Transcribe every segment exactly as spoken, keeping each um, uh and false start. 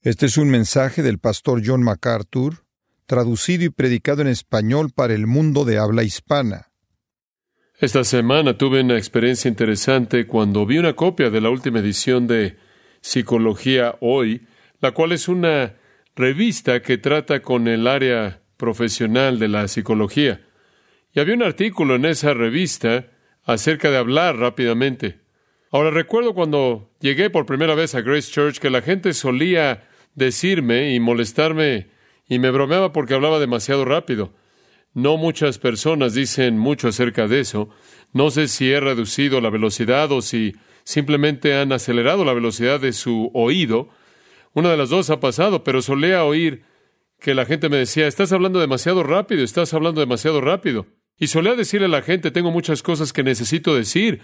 Este es un mensaje del pastor John MacArthur, traducido y predicado en español para el mundo de habla hispana. Esta semana tuve una experiencia interesante cuando vi una copia de la última edición de Psicología Hoy, la cual es una revista que trata con el área profesional de la psicología. Y había un artículo en esa revista acerca de hablar rápidamente. Ahora, recuerdo cuando llegué por primera vez a Grace Church que la gente solía decirme y molestarme y me bromeaba porque hablaba demasiado rápido. No muchas personas dicen mucho acerca de eso. No sé si he reducido la velocidad o si simplemente han acelerado la velocidad de su oído. Una de las dos ha pasado, pero solía oír que la gente me decía, estás hablando demasiado rápido, estás hablando demasiado rápido. Y solía decirle a la gente, tengo muchas cosas que necesito decir.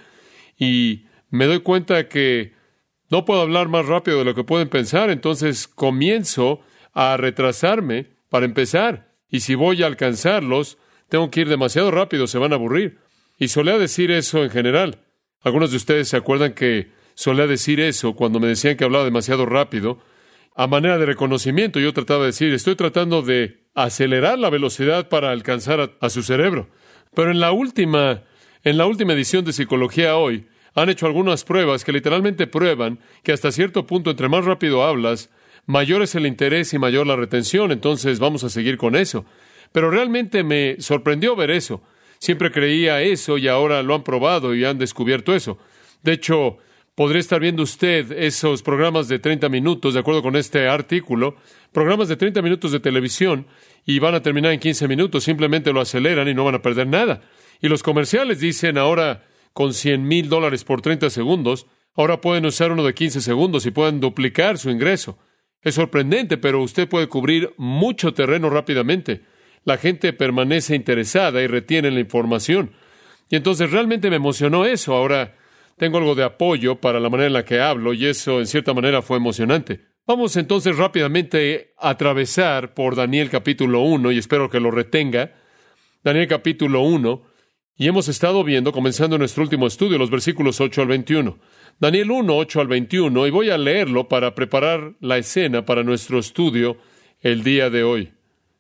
Y me doy cuenta que no puedo hablar más rápido de lo que pueden pensar, entonces comienzo a retrasarme para empezar. Y si voy a alcanzarlos, tengo que ir demasiado rápido, se van a aburrir. Y solía decir eso en general. Algunos de ustedes se acuerdan que solía decir eso cuando me decían que hablaba demasiado rápido. A manera de reconocimiento, yo trataba de decir, estoy tratando de acelerar la velocidad para alcanzar a, a su cerebro. Pero en la última, en la última edición de Psicología Hoy, han hecho algunas pruebas que literalmente prueban que hasta cierto punto, entre más rápido hablas, mayor es el interés y mayor la retención. Entonces vamos a seguir con eso. Pero realmente me sorprendió ver eso. Siempre creía eso y ahora lo han probado y han descubierto eso. De hecho, podría estar viendo usted esos programas de treinta minutos, de acuerdo con este artículo, programas de treinta minutos de televisión y van a terminar en quince minutos. Simplemente lo aceleran y no van a perder nada. Y los comerciales dicen ahora, con cien mil dólares por treinta segundos, ahora pueden usar uno de quince segundos y pueden duplicar su ingreso. Es sorprendente, pero usted puede cubrir mucho terreno rápidamente. La gente permanece interesada y retiene la información. Y entonces realmente me emocionó eso. Ahora tengo algo de apoyo para la manera en la que hablo y eso en cierta manera fue emocionante. Vamos entonces rápidamente a atravesar por Daniel capítulo uno y espero que lo retenga. Daniel capítulo uno. Y hemos estado viendo, comenzando nuestro último estudio, los versículos ocho al veintiuno. Daniel uno, ocho al veintiuno, y voy a leerlo para preparar la escena para nuestro estudio el día de hoy.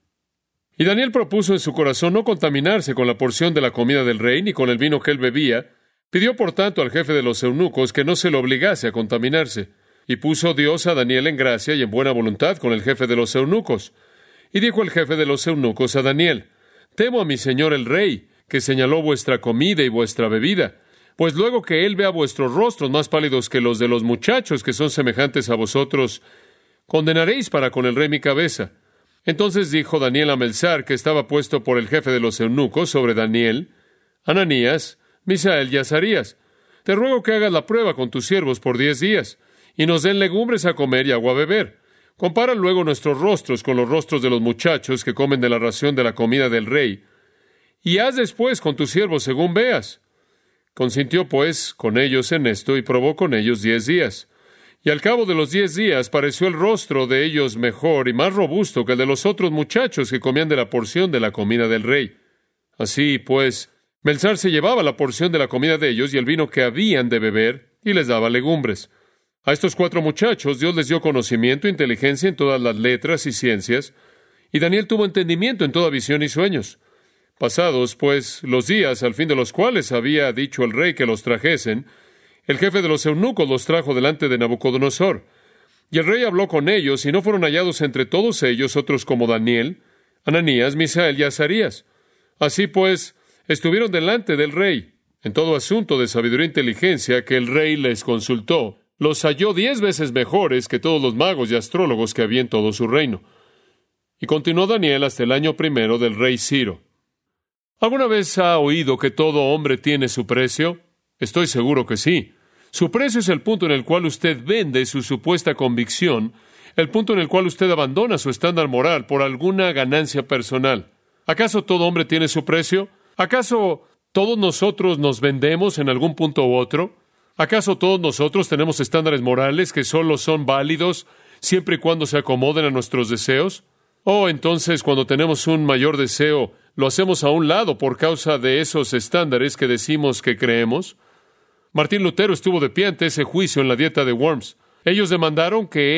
Y Daniel propuso en su corazón no contaminarse con la porción de la comida del rey, ni con el vino que él bebía. Pidió, por tanto, al jefe de los eunucos que no se lo obligase a contaminarse. Y puso Dios a Daniel en gracia y en buena voluntad con el jefe de los eunucos. Y dijo el jefe de los eunucos a Daniel, temo a mi señor el rey, que señaló vuestra comida y vuestra bebida, pues luego que él vea vuestros rostros más pálidos que los de los muchachos que son semejantes a vosotros, condenaréis para con el rey mi cabeza. Entonces dijo Daniel a Melzar, que estaba puesto por el jefe de los eunucos sobre Daniel, Ananías, Misael y Azarías, te ruego que hagas la prueba con tus siervos por diez días, y nos den legumbres a comer y agua a beber. Compara luego nuestros rostros con los rostros de los muchachos que comen de la ración de la comida del rey, y haz después con tus siervos según veas. Consintió pues con ellos en esto, y probó con ellos diez días. Y al cabo de los diez días pareció el rostro de ellos mejor y más robusto que el de los otros muchachos que comían de la porción de la comida del rey. Así pues, Melzar se llevaba la porción de la comida de ellos y el vino que habían de beber, y les daba legumbres. A estos cuatro muchachos Dios les dio conocimiento e inteligencia en todas las letras y ciencias, y Daniel tuvo entendimiento en toda visión y sueños. Pasados, pues, los días, al fin de los cuales había dicho el rey que los trajesen, el jefe de los eunucos los trajo delante de Nabucodonosor. Y el rey habló con ellos, y no fueron hallados entre todos ellos otros como Daniel, Ananías, Misael y Azarías. Así pues, estuvieron delante del rey. En todo asunto de sabiduría e inteligencia que el rey les consultó, los halló diez veces mejores que todos los magos y astrólogos que había en todo su reino. Y continuó Daniel hasta el año primero del rey Ciro. ¿Alguna vez ha oído que todo hombre tiene su precio? Estoy seguro que sí. Su precio es el punto en el cual usted vende su supuesta convicción, el punto en el cual usted abandona su estándar moral por alguna ganancia personal. ¿Acaso todo hombre tiene su precio? ¿Acaso todos nosotros nos vendemos en algún punto u otro? ¿Acaso todos nosotros tenemos estándares morales que solo son válidos siempre y cuando se acomoden a nuestros deseos? Oh, entonces, cuando tenemos un mayor deseo, ¿lo hacemos a un lado por causa de esos estándares que decimos que creemos? Martín Lutero estuvo de pie ante ese juicio en la dieta de Worms. Ellos demandaron que él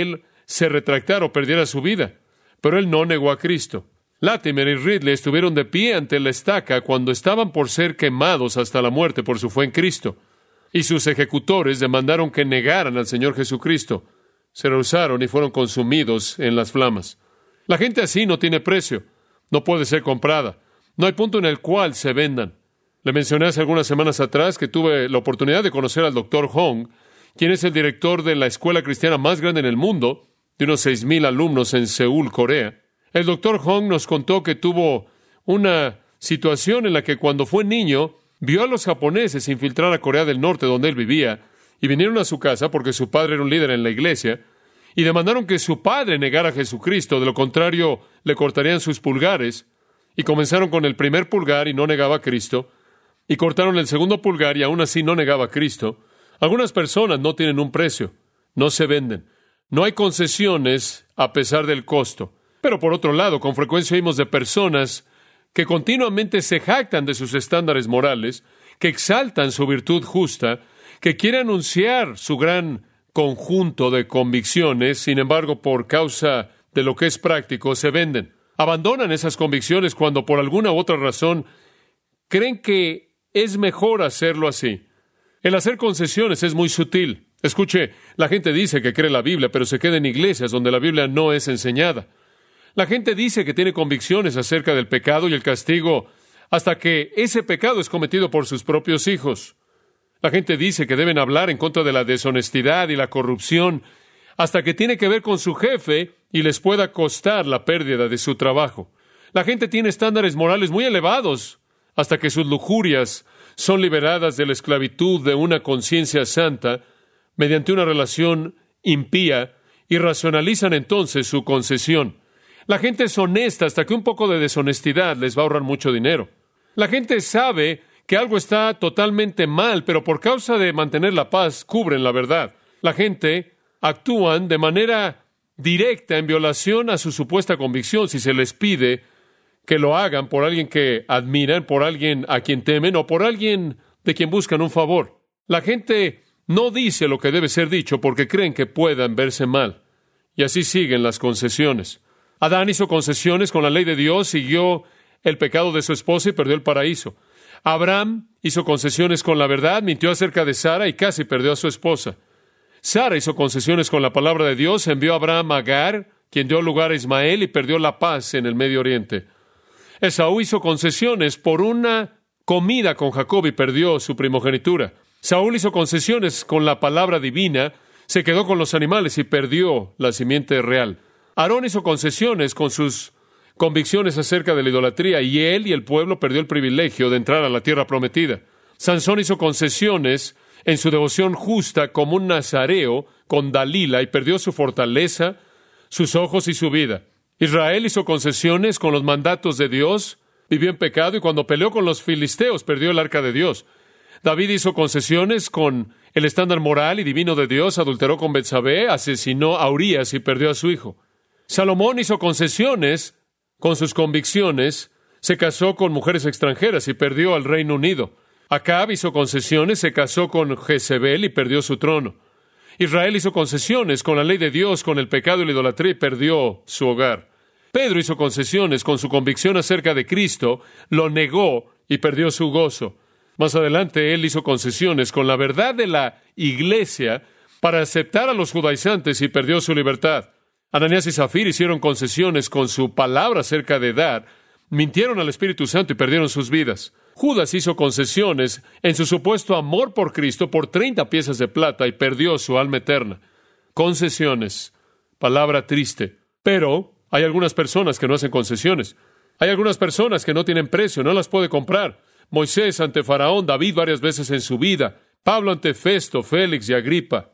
se retractara o perdiera su vida. Pero él no negó a Cristo. Latimer y Ridley estuvieron de pie ante la estaca cuando estaban por ser quemados hasta la muerte por su fe en Cristo. Y sus ejecutores demandaron que negaran al Señor Jesucristo. Se rehusaron y fueron consumidos en las flamas. La gente así no tiene precio. No puede ser comprada. No hay punto en el cual se vendan. Le mencioné hace algunas semanas atrás que tuve la oportunidad de conocer al doctor Hong, quien es el director de la escuela cristiana más grande en el mundo, de unos seis mil alumnos en Seúl, Corea. El doctor Hong nos contó que tuvo una situación en la que cuando fue niño vio a los japoneses infiltrar a Corea del Norte, donde él vivía, y vinieron a su casa porque su padre era un líder en la iglesia, y demandaron que su padre negara a Jesucristo, de lo contrario le cortarían sus pulgares, y comenzaron con el primer pulgar y no negaba a Cristo, y cortaron el segundo pulgar y aún así no negaba a Cristo. Algunas personas no tienen un precio, no se venden, no hay concesiones a pesar del costo. Pero por otro lado, con frecuencia oímos de personas que continuamente se jactan de sus estándares morales, que exaltan su virtud justa, que quieren anunciar su gran conjunto de convicciones, sin embargo, por causa de lo que es práctico, se venden. Abandonan esas convicciones cuando por alguna u otra razón creen que es mejor hacerlo así. El hacer concesiones es muy sutil. Escuche, la gente dice que cree la Biblia, pero se queda en iglesias donde la Biblia no es enseñada. La gente dice que tiene convicciones acerca del pecado y el castigo hasta que ese pecado es cometido por sus propios hijos. La gente dice que deben hablar en contra de la deshonestidad y la corrupción hasta que tiene que ver con su jefe y les pueda costar la pérdida de su trabajo. La gente tiene estándares morales muy elevados hasta que sus lujurias son liberadas de la esclavitud de una conciencia santa mediante una relación impía y racionalizan entonces su concesión. La gente es honesta hasta que un poco de deshonestidad les va a ahorrar mucho dinero. La gente sabe que algo está totalmente mal, pero por causa de mantener la paz, cubren la verdad. La gente actúan de manera directa en violación a su supuesta convicción si se les pide que lo hagan por alguien que admiran, por alguien a quien temen o por alguien de quien buscan un favor. La gente no dice lo que debe ser dicho porque creen que puedan verse mal. Y así siguen las concesiones. Adán hizo concesiones con la ley de Dios, siguió el pecado de su esposa y perdió el paraíso. Abraham hizo concesiones con la verdad, mintió acerca de Sara y casi perdió a su esposa. Sara hizo concesiones con la palabra de Dios, envió a Abraham a Agar, quien dio lugar a Ismael y perdió la paz en el Medio Oriente. Esaú hizo concesiones por una comida con Jacob y perdió su primogenitura. Saúl hizo concesiones con la palabra divina, se quedó con los animales y perdió la simiente real. Aarón hizo concesiones con sus convicciones acerca de la idolatría y él y el pueblo perdió el privilegio de entrar a la tierra prometida. Sansón hizo concesiones en su devoción justa como un nazareo con Dalila y perdió su fortaleza, sus ojos y su vida. Israel hizo concesiones con los mandatos de Dios, vivió en pecado y cuando peleó con los filisteos perdió el arca de Dios. David hizo concesiones con el estándar moral y divino de Dios, adulteró con Betsabé, asesinó a Urías y perdió a su hijo. Salomón hizo concesiones con sus convicciones, se casó con mujeres extranjeras y perdió al Reino Unido. Acab hizo concesiones, se casó con Jezebel y perdió su trono. Israel hizo concesiones con la ley de Dios, con el pecado y la idolatría y perdió su hogar. Pedro hizo concesiones con su convicción acerca de Cristo, lo negó y perdió su gozo. Más adelante, él hizo concesiones con la verdad de la iglesia para aceptar a los judaizantes y perdió su libertad. Ananías y Zafira hicieron concesiones con su palabra acerca de dar, mintieron al Espíritu Santo y perdieron sus vidas. Judas hizo concesiones en su supuesto amor por Cristo por treinta piezas de plata y perdió su alma eterna. Concesiones, palabra triste. Pero hay algunas personas que no hacen concesiones. Hay algunas personas que no tienen precio, no las puede comprar. Moisés ante Faraón, David varias veces en su vida, Pablo ante Festo, Félix y Agripa,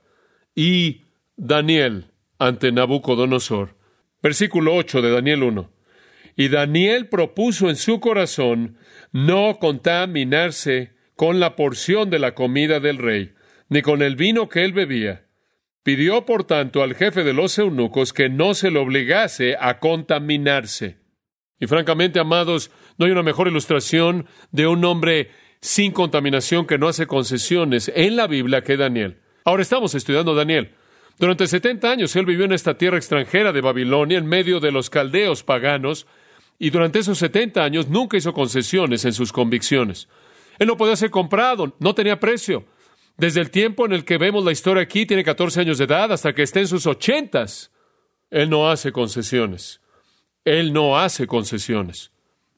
y Daniel ante Nabucodonosor. Versículo ocho de Daniel uno. Y Daniel propuso en su corazón no contaminarse con la porción de la comida del rey, ni con el vino que él bebía. Pidió, por tanto, al jefe de los eunucos que no se le obligase a contaminarse. Y francamente, amados, no hay una mejor ilustración de un hombre sin contaminación que no hace concesiones en la Biblia que Daniel. Ahora estamos estudiando Daniel. Durante setenta años él vivió en esta tierra extranjera de Babilonia, en medio de los caldeos paganos, y durante esos setenta años nunca hizo concesiones en sus convicciones. Él no podía ser comprado, no tenía precio. Desde el tiempo en el que vemos la historia aquí, tiene catorce años de edad, hasta que esté en sus ochentas. Él no hace concesiones. Él no hace concesiones.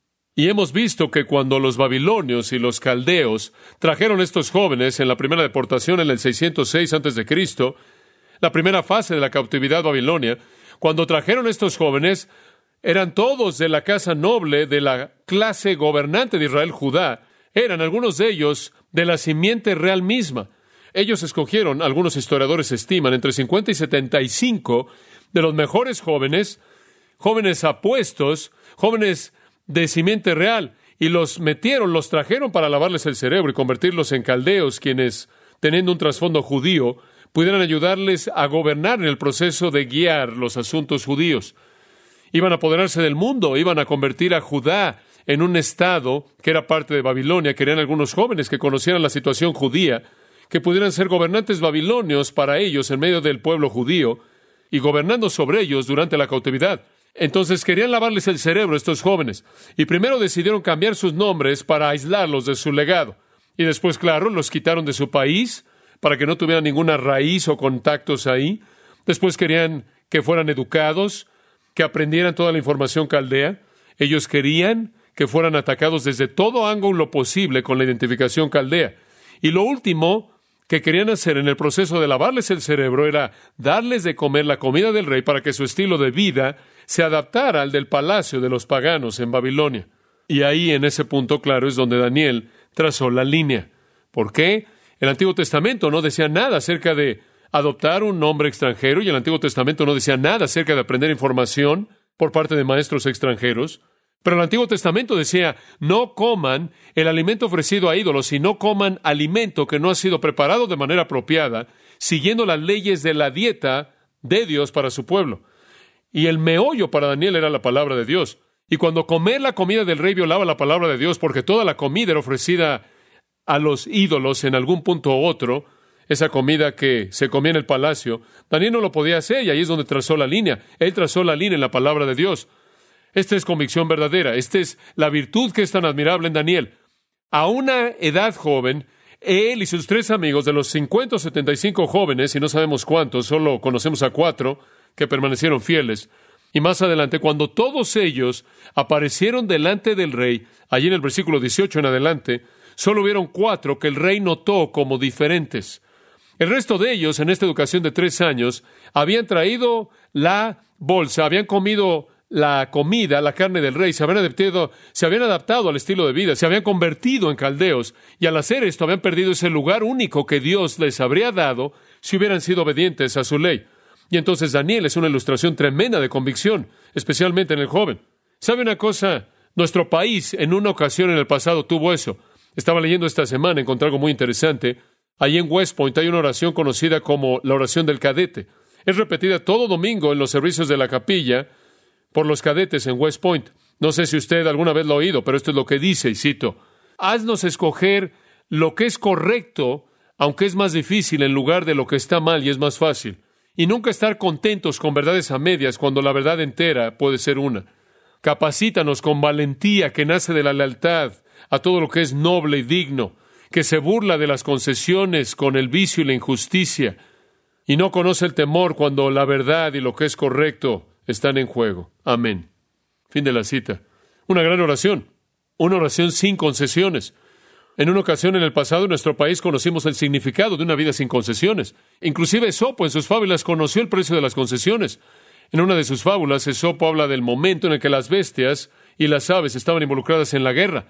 Y hemos visto que cuando los babilonios y los caldeos trajeron a estos jóvenes en la primera deportación en el seiscientos seis antes de Cristo, la primera fase de la cautividad babilonia, cuando trajeron a estos jóvenes, eran todos de la casa noble de la clase gobernante de Israel, Judá. Eran algunos de ellos de la simiente real misma. Ellos escogieron, algunos historiadores estiman, entre cincuenta y setenta y cinco de los mejores jóvenes, jóvenes apuestos, jóvenes de simiente real, y los metieron, los trajeron para lavarles el cerebro y convertirlos en caldeos, quienes, teniendo un trasfondo judío, pudieran ayudarles a gobernar en el proceso de guiar los asuntos judíos. Iban a apoderarse del mundo, iban a convertir a Judá en un estado que era parte de Babilonia. Querían algunos jóvenes que conocieran la situación judía, que pudieran ser gobernantes babilonios para ellos en medio del pueblo judío y gobernando sobre ellos durante la cautividad. Entonces querían lavarles el cerebro a estos jóvenes, y primero decidieron cambiar sus nombres para aislarlos de su legado. Y después, claro, los quitaron de su país para que no tuvieran ninguna raíz o contactos ahí. Después querían que fueran educados, que aprendieran toda la información caldea. Ellos querían que fueran atacados desde todo ángulo posible con la identificación caldea. Y lo último que querían hacer en el proceso de lavarles el cerebro era darles de comer la comida del rey para que su estilo de vida se adaptara al del palacio de los paganos en Babilonia. Y ahí, en ese punto claro, es donde Daniel trazó la línea. ¿Por qué? El Antiguo Testamento no decía nada acerca de adoptar un nombre extranjero, y el Antiguo Testamento no decía nada acerca de aprender información por parte de maestros extranjeros. Pero el Antiguo Testamento decía, no coman el alimento ofrecido a ídolos y no coman alimento que no ha sido preparado de manera apropiada, siguiendo las leyes de la dieta de Dios para su pueblo. Y el meollo para Daniel era la palabra de Dios. Y cuando comer la comida del rey violaba la palabra de Dios, porque toda la comida era ofrecida a los ídolos en algún punto u otro, esa comida que se comía en el palacio, Daniel no lo podía hacer, y ahí es donde trazó la línea. Él trazó la línea en la palabra de Dios. Esta es convicción verdadera. Esta es la virtud que es tan admirable en Daniel. A una edad joven, él y sus tres amigos, de los cincuenta o setenta y cinco jóvenes, y no sabemos cuántos, solo conocemos a cuatro que permanecieron fieles. Y más adelante, cuando todos ellos aparecieron delante del rey, allí en el versículo dieciocho en adelante, solo hubieron cuatro que el rey notó como diferentes. El resto de ellos, en esta educación de tres años, habían traído la bolsa, habían comido la comida, la carne del rey, se habían adaptado, se habían adaptado al estilo de vida, se habían convertido en caldeos, y al hacer esto habían perdido ese lugar único que Dios les habría dado si hubieran sido obedientes a su ley. Y entonces Daniel es una ilustración tremenda de convicción, especialmente en el joven. ¿Sabe una cosa? Nuestro país en una ocasión en el pasado tuvo eso. Estaba leyendo esta semana, encontré algo muy interesante. Allí en West Point hay una oración conocida como la oración del cadete. Es repetida todo domingo en los servicios de la capilla por los cadetes en West Point. No sé si usted alguna vez lo ha oído, pero esto es lo que dice, y cito: haznos escoger lo que es correcto, aunque es más difícil, en lugar de lo que está mal y es más fácil. Y nunca estar contentos con verdades a medias cuando la verdad entera puede ser una. Capacítanos con valentía que nace de la lealtad a todo lo que es noble y digno, que se burla de las concesiones con el vicio y la injusticia, y no conoce el temor cuando la verdad y lo que es correcto están en juego. Amén. Fin de la cita. Una gran oración. Una oración sin concesiones. En una ocasión en el pasado en nuestro país conocimos el significado de una vida sin concesiones. Inclusive Esopo en sus fábulas conoció el precio de las concesiones. En una de sus fábulas, Esopo habla del momento en el que las bestias y las aves estaban involucradas en la guerra.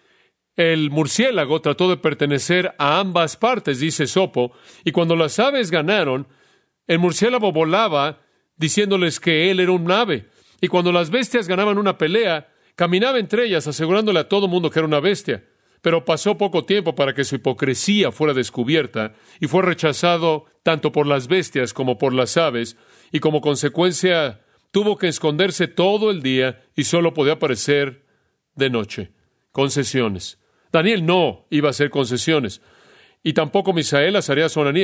El murciélago trató de pertenecer a ambas partes, dice Esopo, y cuando las aves ganaron, el murciélago volaba diciéndoles que él era un ave. Y cuando las bestias ganaban una pelea, caminaba entre ellas asegurándole a todo mundo que era una bestia. Pero pasó poco tiempo para que su hipocresía fuera descubierta y fue rechazado tanto por las bestias como por las aves, y como consecuencia tuvo que esconderse todo el día y solo podía aparecer de noche. Concesiones. Daniel no iba a hacer concesiones, y tampoco Misael, Azarías o Ananías.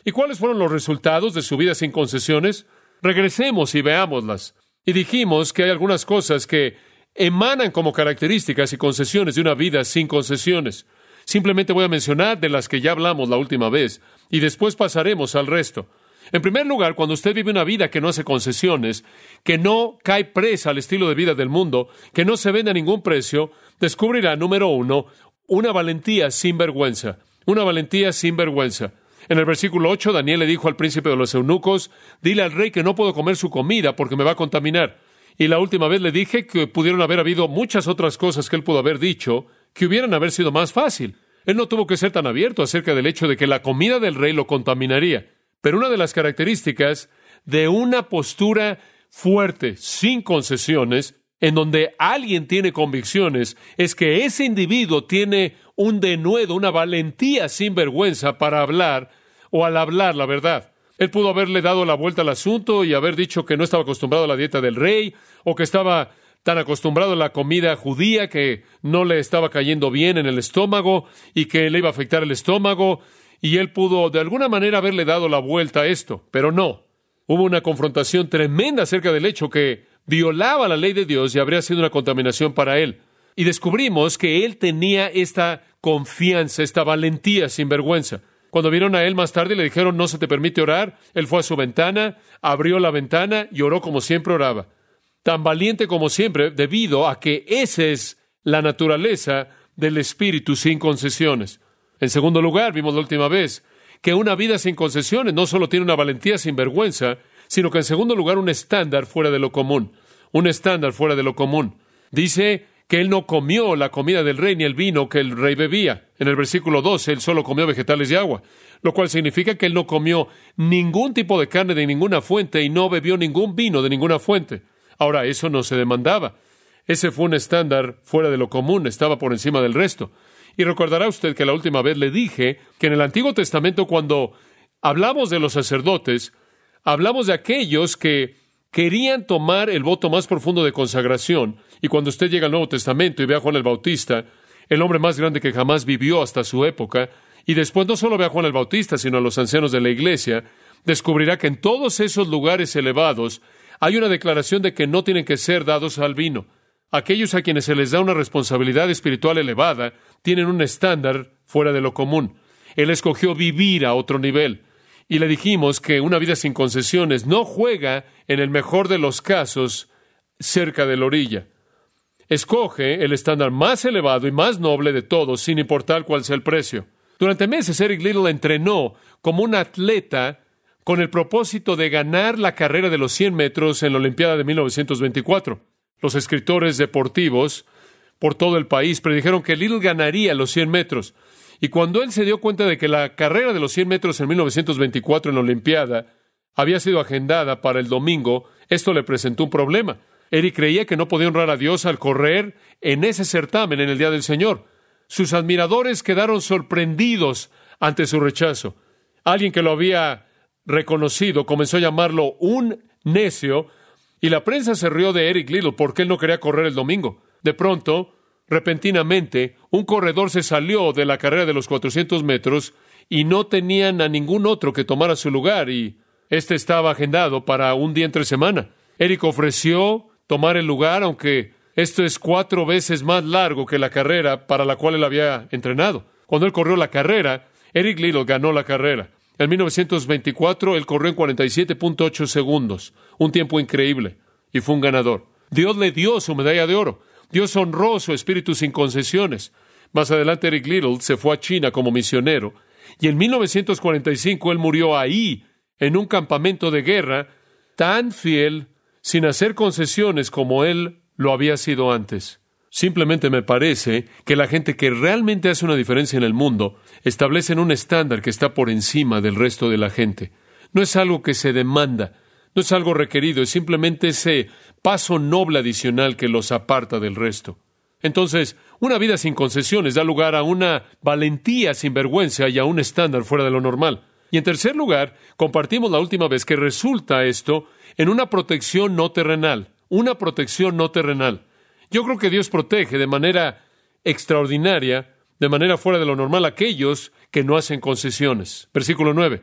¿Y cuáles fueron los resultados de su vida sin concesiones? Regresemos y veámoslas. Y dijimos que hay algunas cosas que emanan como características y concesiones de una vida sin concesiones. Simplemente voy a mencionar de las que ya hablamos la última vez, y después pasaremos al resto. En primer lugar, cuando usted vive una vida que no hace concesiones, que no cae presa al estilo de vida del mundo, que no se vende a ningún precio, descubrirá, número uno, una valentía sin vergüenza. Una valentía sin vergüenza. En el versículo ocho, Daniel le dijo al príncipe de los eunucos, dile al rey que no puedo comer su comida porque me va a contaminar. Y la última vez le dije que pudieron haber habido muchas otras cosas que él pudo haber dicho que hubieran haber sido más fácil. Él no tuvo que ser tan abierto acerca del hecho de que la comida del rey lo contaminaría. Pero una de las características de una postura fuerte, sin concesiones, en donde alguien tiene convicciones, es que ese individuo tiene un denuedo, una valentía sin vergüenza para hablar o al hablar la verdad. Él pudo haberle dado la vuelta al asunto y haber dicho que no estaba acostumbrado a la dieta del rey, o que estaba tan acostumbrado a la comida judía que no le estaba cayendo bien en el estómago y que le iba a afectar el estómago, y él pudo de alguna manera haberle dado la vuelta a esto, pero no. Hubo una confrontación tremenda acerca del hecho que violaba la ley de Dios y habría sido una contaminación para él. Y descubrimos que él tenía esta confianza, esta valentía sin vergüenza. Cuando vieron a él más tarde y le dijeron, no se te permite orar, él fue a su ventana, abrió la ventana y oró como siempre oraba. Tan valiente como siempre, debido a que esa es la naturaleza del espíritu sin concesiones. En segundo lugar, vimos la última vez, que una vida sin concesiones no solo tiene una valentía sin vergüenza, sino que en segundo lugar un estándar fuera de lo común. Un estándar fuera de lo común. Dice que él no comió la comida del rey ni el vino que el rey bebía. En el versículo doce, él solo comió vegetales y agua, lo cual significa que él no comió ningún tipo de carne de ninguna fuente y no bebió ningún vino de ninguna fuente. Ahora, eso no se demandaba. Ese fue un estándar fuera de lo común, estaba por encima del resto. Y recordará usted que la última vez le dije que en el Antiguo Testamento, cuando hablamos de los sacerdotes, hablamos de aquellos que querían tomar el voto más profundo de consagración. Y cuando usted llega al Nuevo Testamento y ve a Juan el Bautista, el hombre más grande que jamás vivió hasta su época, y después no solo ve a Juan el Bautista, sino a los ancianos de la iglesia, descubrirá que en todos esos lugares elevados hay una declaración de que no tienen que ser dados al vino. Aquellos a quienes se les da una responsabilidad espiritual elevada tienen un estándar fuera de lo común. Él escogió vivir a otro nivel. Y le dijimos que una vida sin concesiones no juega, en el mejor de los casos, cerca de la orilla. Escoge el estándar más elevado y más noble de todos, sin importar cuál sea el precio. Durante meses, Eric Liddell entrenó como un atleta con el propósito de ganar la carrera de los cien metros en la Olimpiada de mil novecientos veinticuatro. Los escritores deportivos por todo el país predijeron que Liddell ganaría los cien metros. Y cuando él se dio cuenta de que la carrera de los cien metros en mil novecientos veinticuatro en la Olimpiada había sido agendada para el domingo, esto le presentó un problema. Eric creía que no podía honrar a Dios al correr en ese certamen en el Día del Señor. Sus admiradores quedaron sorprendidos ante su rechazo. Alguien que lo había reconocido comenzó a llamarlo un necio, y la prensa se rió de Eric Liddell porque él no quería correr el domingo. De pronto, repentinamente, un corredor se salió de la carrera de los cuatrocientos metros y no tenían a ningún otro que tomara su lugar, y este estaba agendado para un día entre semana. Eric ofreció tomar el lugar, aunque esto es cuatro veces más largo que la carrera para la cual él había entrenado. Cuando él corrió la carrera, Eric Liddell ganó la carrera. En mil novecientos veinticuatro, él corrió en cuarenta y siete punto ocho segundos, un tiempo increíble, y fue un ganador. Dios le dio su medalla de oro. Dios honró su espíritu sin concesiones. Más adelante, Eric Liddell se fue a China como misionero, y en mil novecientos cuarenta y cinco él murió ahí, en un campamento de guerra, tan fiel, sin hacer concesiones como él lo había sido antes. Simplemente me parece que la gente que realmente hace una diferencia en el mundo establecen un estándar que está por encima del resto de la gente. No es algo que se demanda, no es algo requerido, es simplemente ese paso noble adicional que los aparta del resto. Entonces, una vida sin concesiones da lugar a una valentía sin vergüenza y a un estándar fuera de lo normal. Y en tercer lugar, compartimos la última vez que resulta esto en una protección no terrenal, una protección no terrenal. Yo creo que Dios protege de manera extraordinaria, de manera fuera de lo normal, a aquellos que no hacen concesiones. Versículo nueve.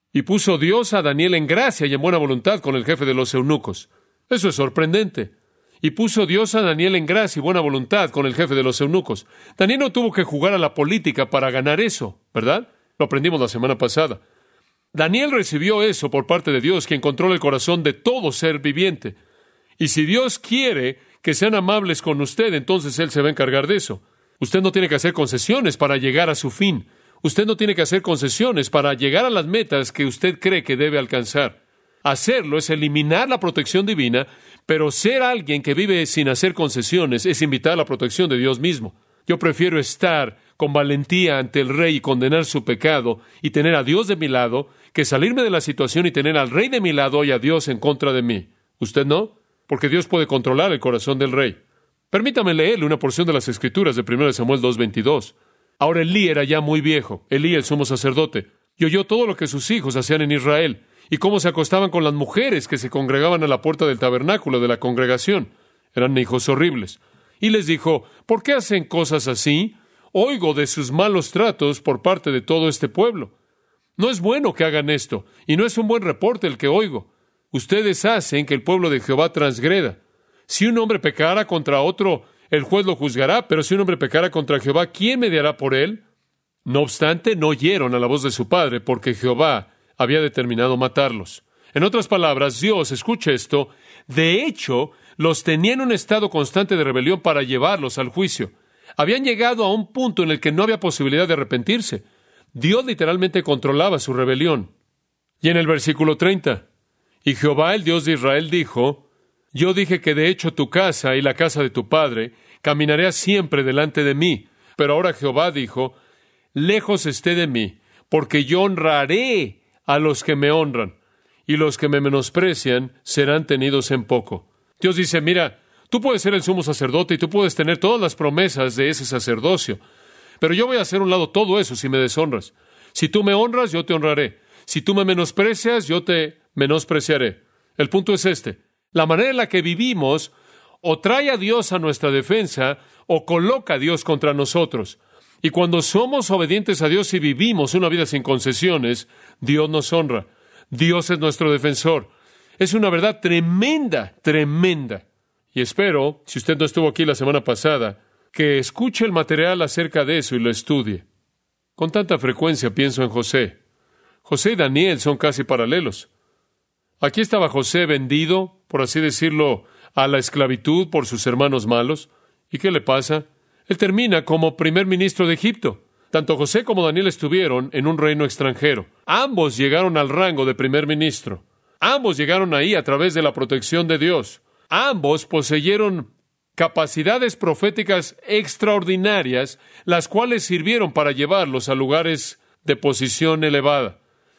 Y puso Dios a Daniel en gracia y en buena voluntad con el jefe de los eunucos. Eso es sorprendente. Y puso Dios a Daniel en gracia y buena voluntad con el jefe de los eunucos. Daniel no tuvo que jugar a la política para ganar eso, ¿verdad? Lo aprendimos la semana pasada. Daniel recibió eso por parte de Dios, quien controla el corazón de todo ser viviente. Y si Dios quiere que sean amables con usted, entonces Él se va a encargar de eso. Usted no tiene que hacer concesiones para llegar a su fin. Usted no tiene que hacer concesiones para llegar a las metas que usted cree que debe alcanzar. Hacerlo es eliminar la protección divina, pero ser alguien que vive sin hacer concesiones es invitar a la protección de Dios mismo. Yo prefiero estar con valentía ante el Rey y condenar su pecado y tener a Dios de mi lado, que salirme de la situación y tener al Rey de mi lado y a Dios en contra de mí. ¿Usted no? Porque Dios puede controlar el corazón del Rey. Permítame leerle una porción de las Escrituras de primero de Samuel dos veintidós. Ahora Elí era ya muy viejo, Elí el sumo sacerdote, y oyó todo lo que sus hijos hacían en Israel, y cómo se acostaban con las mujeres que se congregaban a la puerta del tabernáculo de la congregación. Eran hijos horribles. Y les dijo, ¿por qué hacen cosas así? Oigo de sus malos tratos por parte de todo este pueblo. No es bueno que hagan esto, y no es un buen reporte el que oigo. Ustedes hacen que el pueblo de Jehová transgreda. Si un hombre pecara contra otro, el juez lo juzgará, pero si un hombre pecara contra Jehová, ¿quién mediará por él? No obstante, no oyeron a la voz de su padre, porque Jehová había determinado matarlos. En otras palabras, Dios, escuche esto, de hecho, los tenía en un estado constante de rebelión para llevarlos al juicio. Habían llegado a un punto en el que no había posibilidad de arrepentirse. Dios literalmente controlaba su rebelión. Y en el versículo treinta, y Jehová, el Dios de Israel, dijo, yo dije que de hecho tu casa y la casa de tu padre caminaré siempre delante de mí. Pero ahora Jehová dijo, lejos esté de mí, porque yo honraré a los que me honran, y los que me menosprecian serán tenidos en poco. Dios dice, mira, tú puedes ser el sumo sacerdote y tú puedes tener todas las promesas de ese sacerdocio, pero yo voy a hacer a un lado todo eso si me deshonras. Si tú me honras, yo te honraré. Si tú me menosprecias, yo te menospreciaré. El punto es este. La manera en la que vivimos o trae a Dios a nuestra defensa o coloca a Dios contra nosotros. Y cuando somos obedientes a Dios y vivimos una vida sin concesiones, Dios nos honra. Dios es nuestro defensor. Es una verdad tremenda, tremenda. Y espero, si usted no estuvo aquí la semana pasada, que escuche el material acerca de eso y lo estudie. Con tanta frecuencia pienso en José. José y Daniel son casi paralelos. Aquí estaba José vendido, por así decirlo, a la esclavitud por sus hermanos malos. ¿Y qué le pasa? Él termina como primer ministro de Egipto. Tanto José como Daniel estuvieron en un reino extranjero. Ambos llegaron al rango de primer ministro. Ambos llegaron ahí a través de la protección de Dios. Ambos poseyeron capacidades proféticas extraordinarias, las cuales sirvieron para llevarlos a lugares de posición elevada.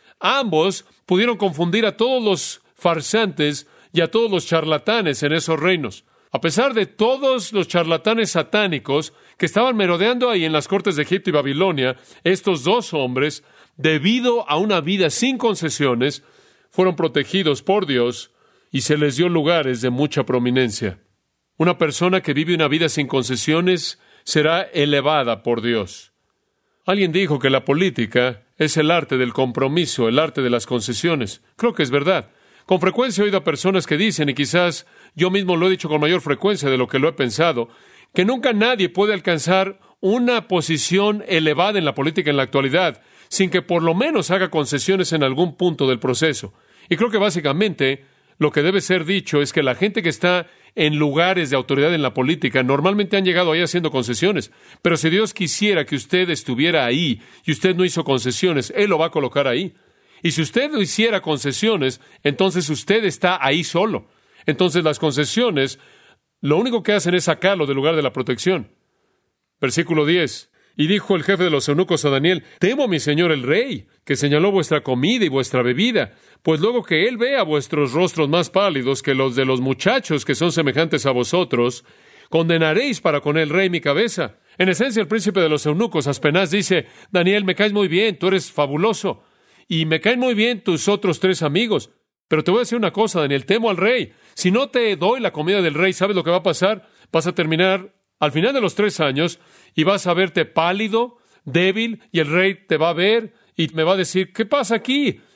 Ambos pudieron confundir a todos los farsantes y a todos los charlatanes en esos reinos. A pesar de todos los charlatanes satánicos que estaban merodeando ahí en las cortes de Egipto y Babilonia, estos dos hombres, debido a una vida sin concesiones, fueron protegidos por Dios y se les dio lugares de mucha prominencia. Una persona que vive una vida sin concesiones será elevada por Dios. Alguien dijo que la política es el arte del compromiso, el arte de las concesiones. Creo que es verdad. Con frecuencia he oído a personas que dicen, y quizás yo mismo lo he dicho con mayor frecuencia de lo que lo he pensado, que nunca nadie puede alcanzar una posición elevada en la política en la actualidad sin que por lo menos haga concesiones en algún punto del proceso. Y creo que básicamente lo que debe ser dicho es que la gente que está en lugares de autoridad en la política normalmente han llegado ahí haciendo concesiones. Pero si Dios quisiera que usted estuviera ahí y usted no hizo concesiones, Él lo va a colocar ahí. Y si usted no hiciera concesiones, entonces usted está ahí solo. Entonces las concesiones, lo único que hacen es sacarlo del lugar de la protección. Versículo diez. Y dijo el jefe de los eunucos a Daniel, temo a mi señor el rey, que señaló vuestra comida y vuestra bebida, pues luego que él vea vuestros rostros más pálidos que los de los muchachos que son semejantes a vosotros, condenaréis para con el rey mi cabeza. En esencia, el príncipe de los eunucos, Aspenaz, dice, Daniel, me caes muy bien, tú eres fabuloso, y me caen muy bien tus otros tres amigos. Pero te voy a decir una cosa, Daniel, temo al rey. Si no te doy la comida del rey, ¿sabes lo que va a pasar? Vas a terminar al final de los tres años y vas a verte pálido, débil, y el rey te va a ver y me va a decir, ¿qué pasa aquí?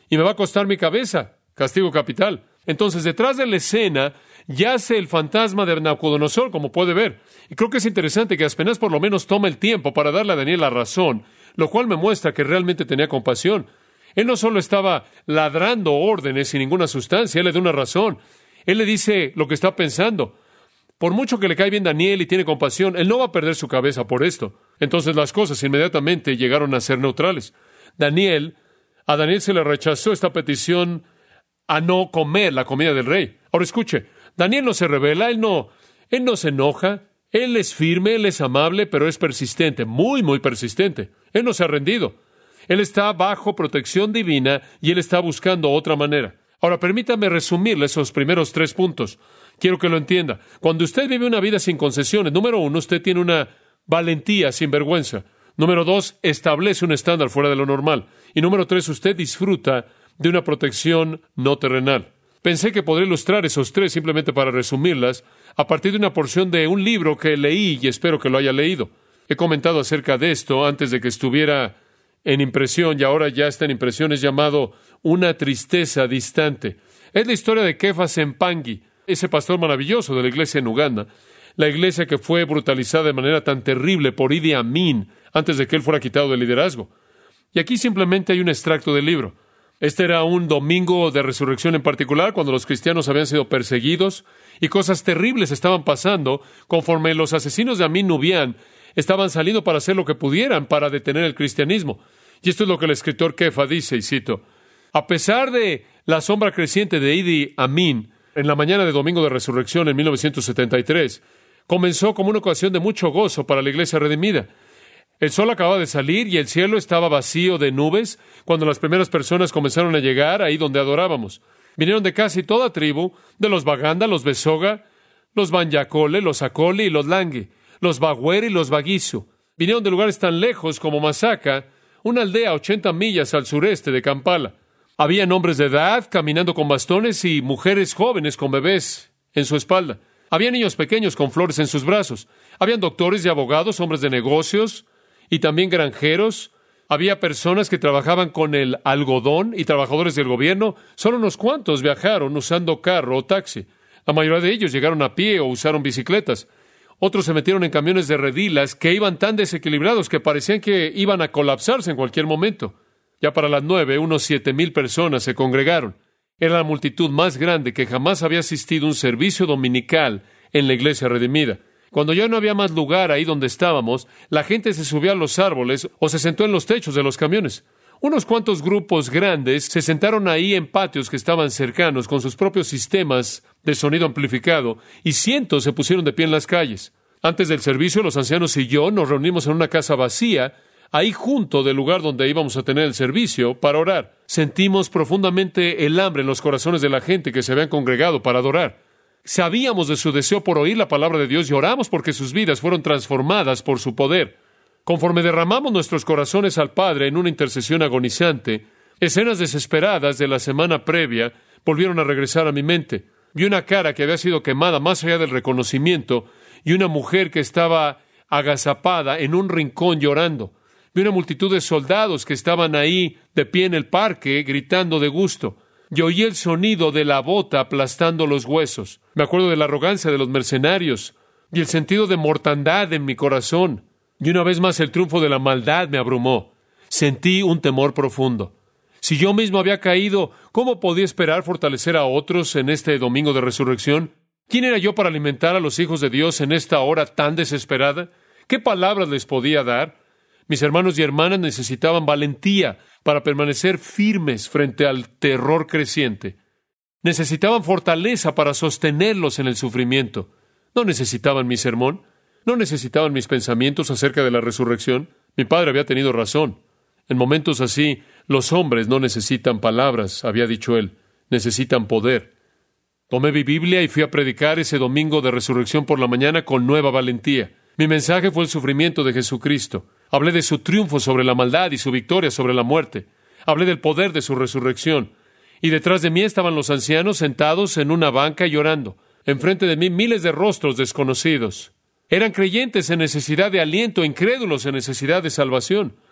y me va a costar mi cabeza, castigo capital. Entonces, detrás de la escena yace el fantasma de Nabucodonosor, como puede ver. Y creo que es interesante que Aspenaz por lo menos toma el tiempo para darle a Daniel la razón, lo cual me muestra que realmente tenía compasión. Él no solo estaba ladrando órdenes sin ninguna sustancia, él le da una razón. Él le dice lo que está pensando. Por mucho que le cae bien Daniel y tiene compasión, él no va a perder su cabeza por esto. Entonces las cosas inmediatamente llegaron a ser neutrales. Daniel, a Daniel se le rechazó esta petición a no comer la comida del rey. Ahora escuche, Daniel no se rebela, él no, él no se enoja, él es firme, él es amable, pero es persistente, muy, muy persistente. Él no se ha rendido. Él está bajo protección divina y él está buscando otra manera. Ahora, permítame resumirle esos primeros tres puntos. Quiero que lo entienda. Cuando usted vive una vida sin concesiones, número uno, usted tiene una valentía sin vergüenza. Número dos, establece un estándar fuera de lo normal. Y número tres, usted disfruta de una protección no terrenal. Pensé que podría ilustrar esos tres simplemente para resumirlas a partir de una porción de un libro que leí y espero que lo haya leído. He comentado acerca de esto antes de que estuviera en impresión y ahora ya está en impresión. Es llamado Una tristeza distante. Es la historia de Kefa Sempangi, ese pastor maravilloso de la iglesia en Uganda, la iglesia que fue brutalizada de manera tan terrible por Idi Amin antes de que él fuera quitado del liderazgo. Y aquí simplemente hay un extracto del libro. Este era un domingo de resurrección en particular, cuando los cristianos habían sido perseguidos y cosas terribles estaban pasando conforme los asesinos de Amin Nubian estaban saliendo para hacer lo que pudieran para detener el cristianismo. Y esto es lo que el escritor Kefa dice, y cito: a pesar de la sombra creciente de Idi Amin, en la mañana de domingo de resurrección en mil novecientos setenta y tres, comenzó como una ocasión de mucho gozo para la iglesia redimida. El sol acababa de salir y el cielo estaba vacío de nubes cuando las primeras personas comenzaron a llegar ahí donde adorábamos. Vinieron de casi toda tribu, de los Baganda, los Besoga, los Banyakole, los Akoli y los Langi, los Bagweri y los Bagisu. Vinieron de lugares tan lejos como Masaka, una aldea a ochenta millas al sureste de Kampala. Había hombres de edad caminando con bastones y mujeres jóvenes con bebés en su espalda. Había niños pequeños con flores en sus brazos. Habían doctores y abogados, hombres de negocios y también granjeros. Había personas que trabajaban con el algodón y trabajadores del gobierno. Solo unos cuantos viajaron usando carro o taxi. La mayoría de ellos llegaron a pie o usaron bicicletas. Otros se metieron en camiones de redilas que iban tan desequilibrados que parecían que iban a colapsarse en cualquier momento. Ya para las nueve, unos siete mil personas se congregaron. Era la multitud más grande que jamás había asistido a un servicio dominical en la iglesia redimida. Cuando ya no había más lugar ahí donde estábamos, la gente se subió a los árboles o se sentó en los techos de los camiones. Unos cuantos grupos grandes se sentaron ahí en patios que estaban cercanos con sus propios sistemas de sonido amplificado y cientos se pusieron de pie en las calles. Antes del servicio, los ancianos y yo nos reunimos en una casa vacía, ahí junto del lugar donde íbamos a tener el servicio, para orar. Sentimos profundamente el hambre en los corazones de la gente que se habían congregado para adorar. Sabíamos de su deseo por oír la palabra de Dios y oramos porque sus vidas fueron transformadas por su poder. Conforme derramamos nuestros corazones al Padre en una intercesión agonizante, escenas desesperadas de la semana previa volvieron a regresar a mi mente. Vi una cara que había sido quemada más allá del reconocimiento y una mujer que estaba agazapada en un rincón llorando. Vi una multitud de soldados que estaban ahí de pie en el parque gritando de gusto. Y oí el sonido de la bota aplastando los huesos. Me acuerdo de la arrogancia de los mercenarios y el sentido de mortandad en mi corazón. Y una vez más el triunfo de la maldad me abrumó. Sentí un temor profundo. Si yo mismo había caído, ¿cómo podía esperar fortalecer a otros en este domingo de resurrección? ¿Quién era yo para alimentar a los hijos de Dios en esta hora tan desesperada? ¿Qué palabras les podía dar? Mis hermanos y hermanas necesitaban valentía para permanecer firmes frente al terror creciente. Necesitaban fortaleza para sostenerlos en el sufrimiento. No necesitaban mi sermón, no necesitaban mis pensamientos acerca de la resurrección. Mi padre había tenido razón. En momentos así, los hombres no necesitan palabras, había dicho él, necesitan poder. Tomé mi Biblia y fui a predicar ese domingo de resurrección por la mañana con nueva valentía. Mi mensaje fue el sufrimiento de Jesucristo. Hablé de su triunfo sobre la maldad y su victoria sobre la muerte. Hablé del poder de su resurrección. Y detrás de mí estaban los ancianos sentados en una banca llorando. Enfrente de mí miles de rostros desconocidos. Eran creyentes en necesidad de aliento, incrédulos en necesidad de salvación.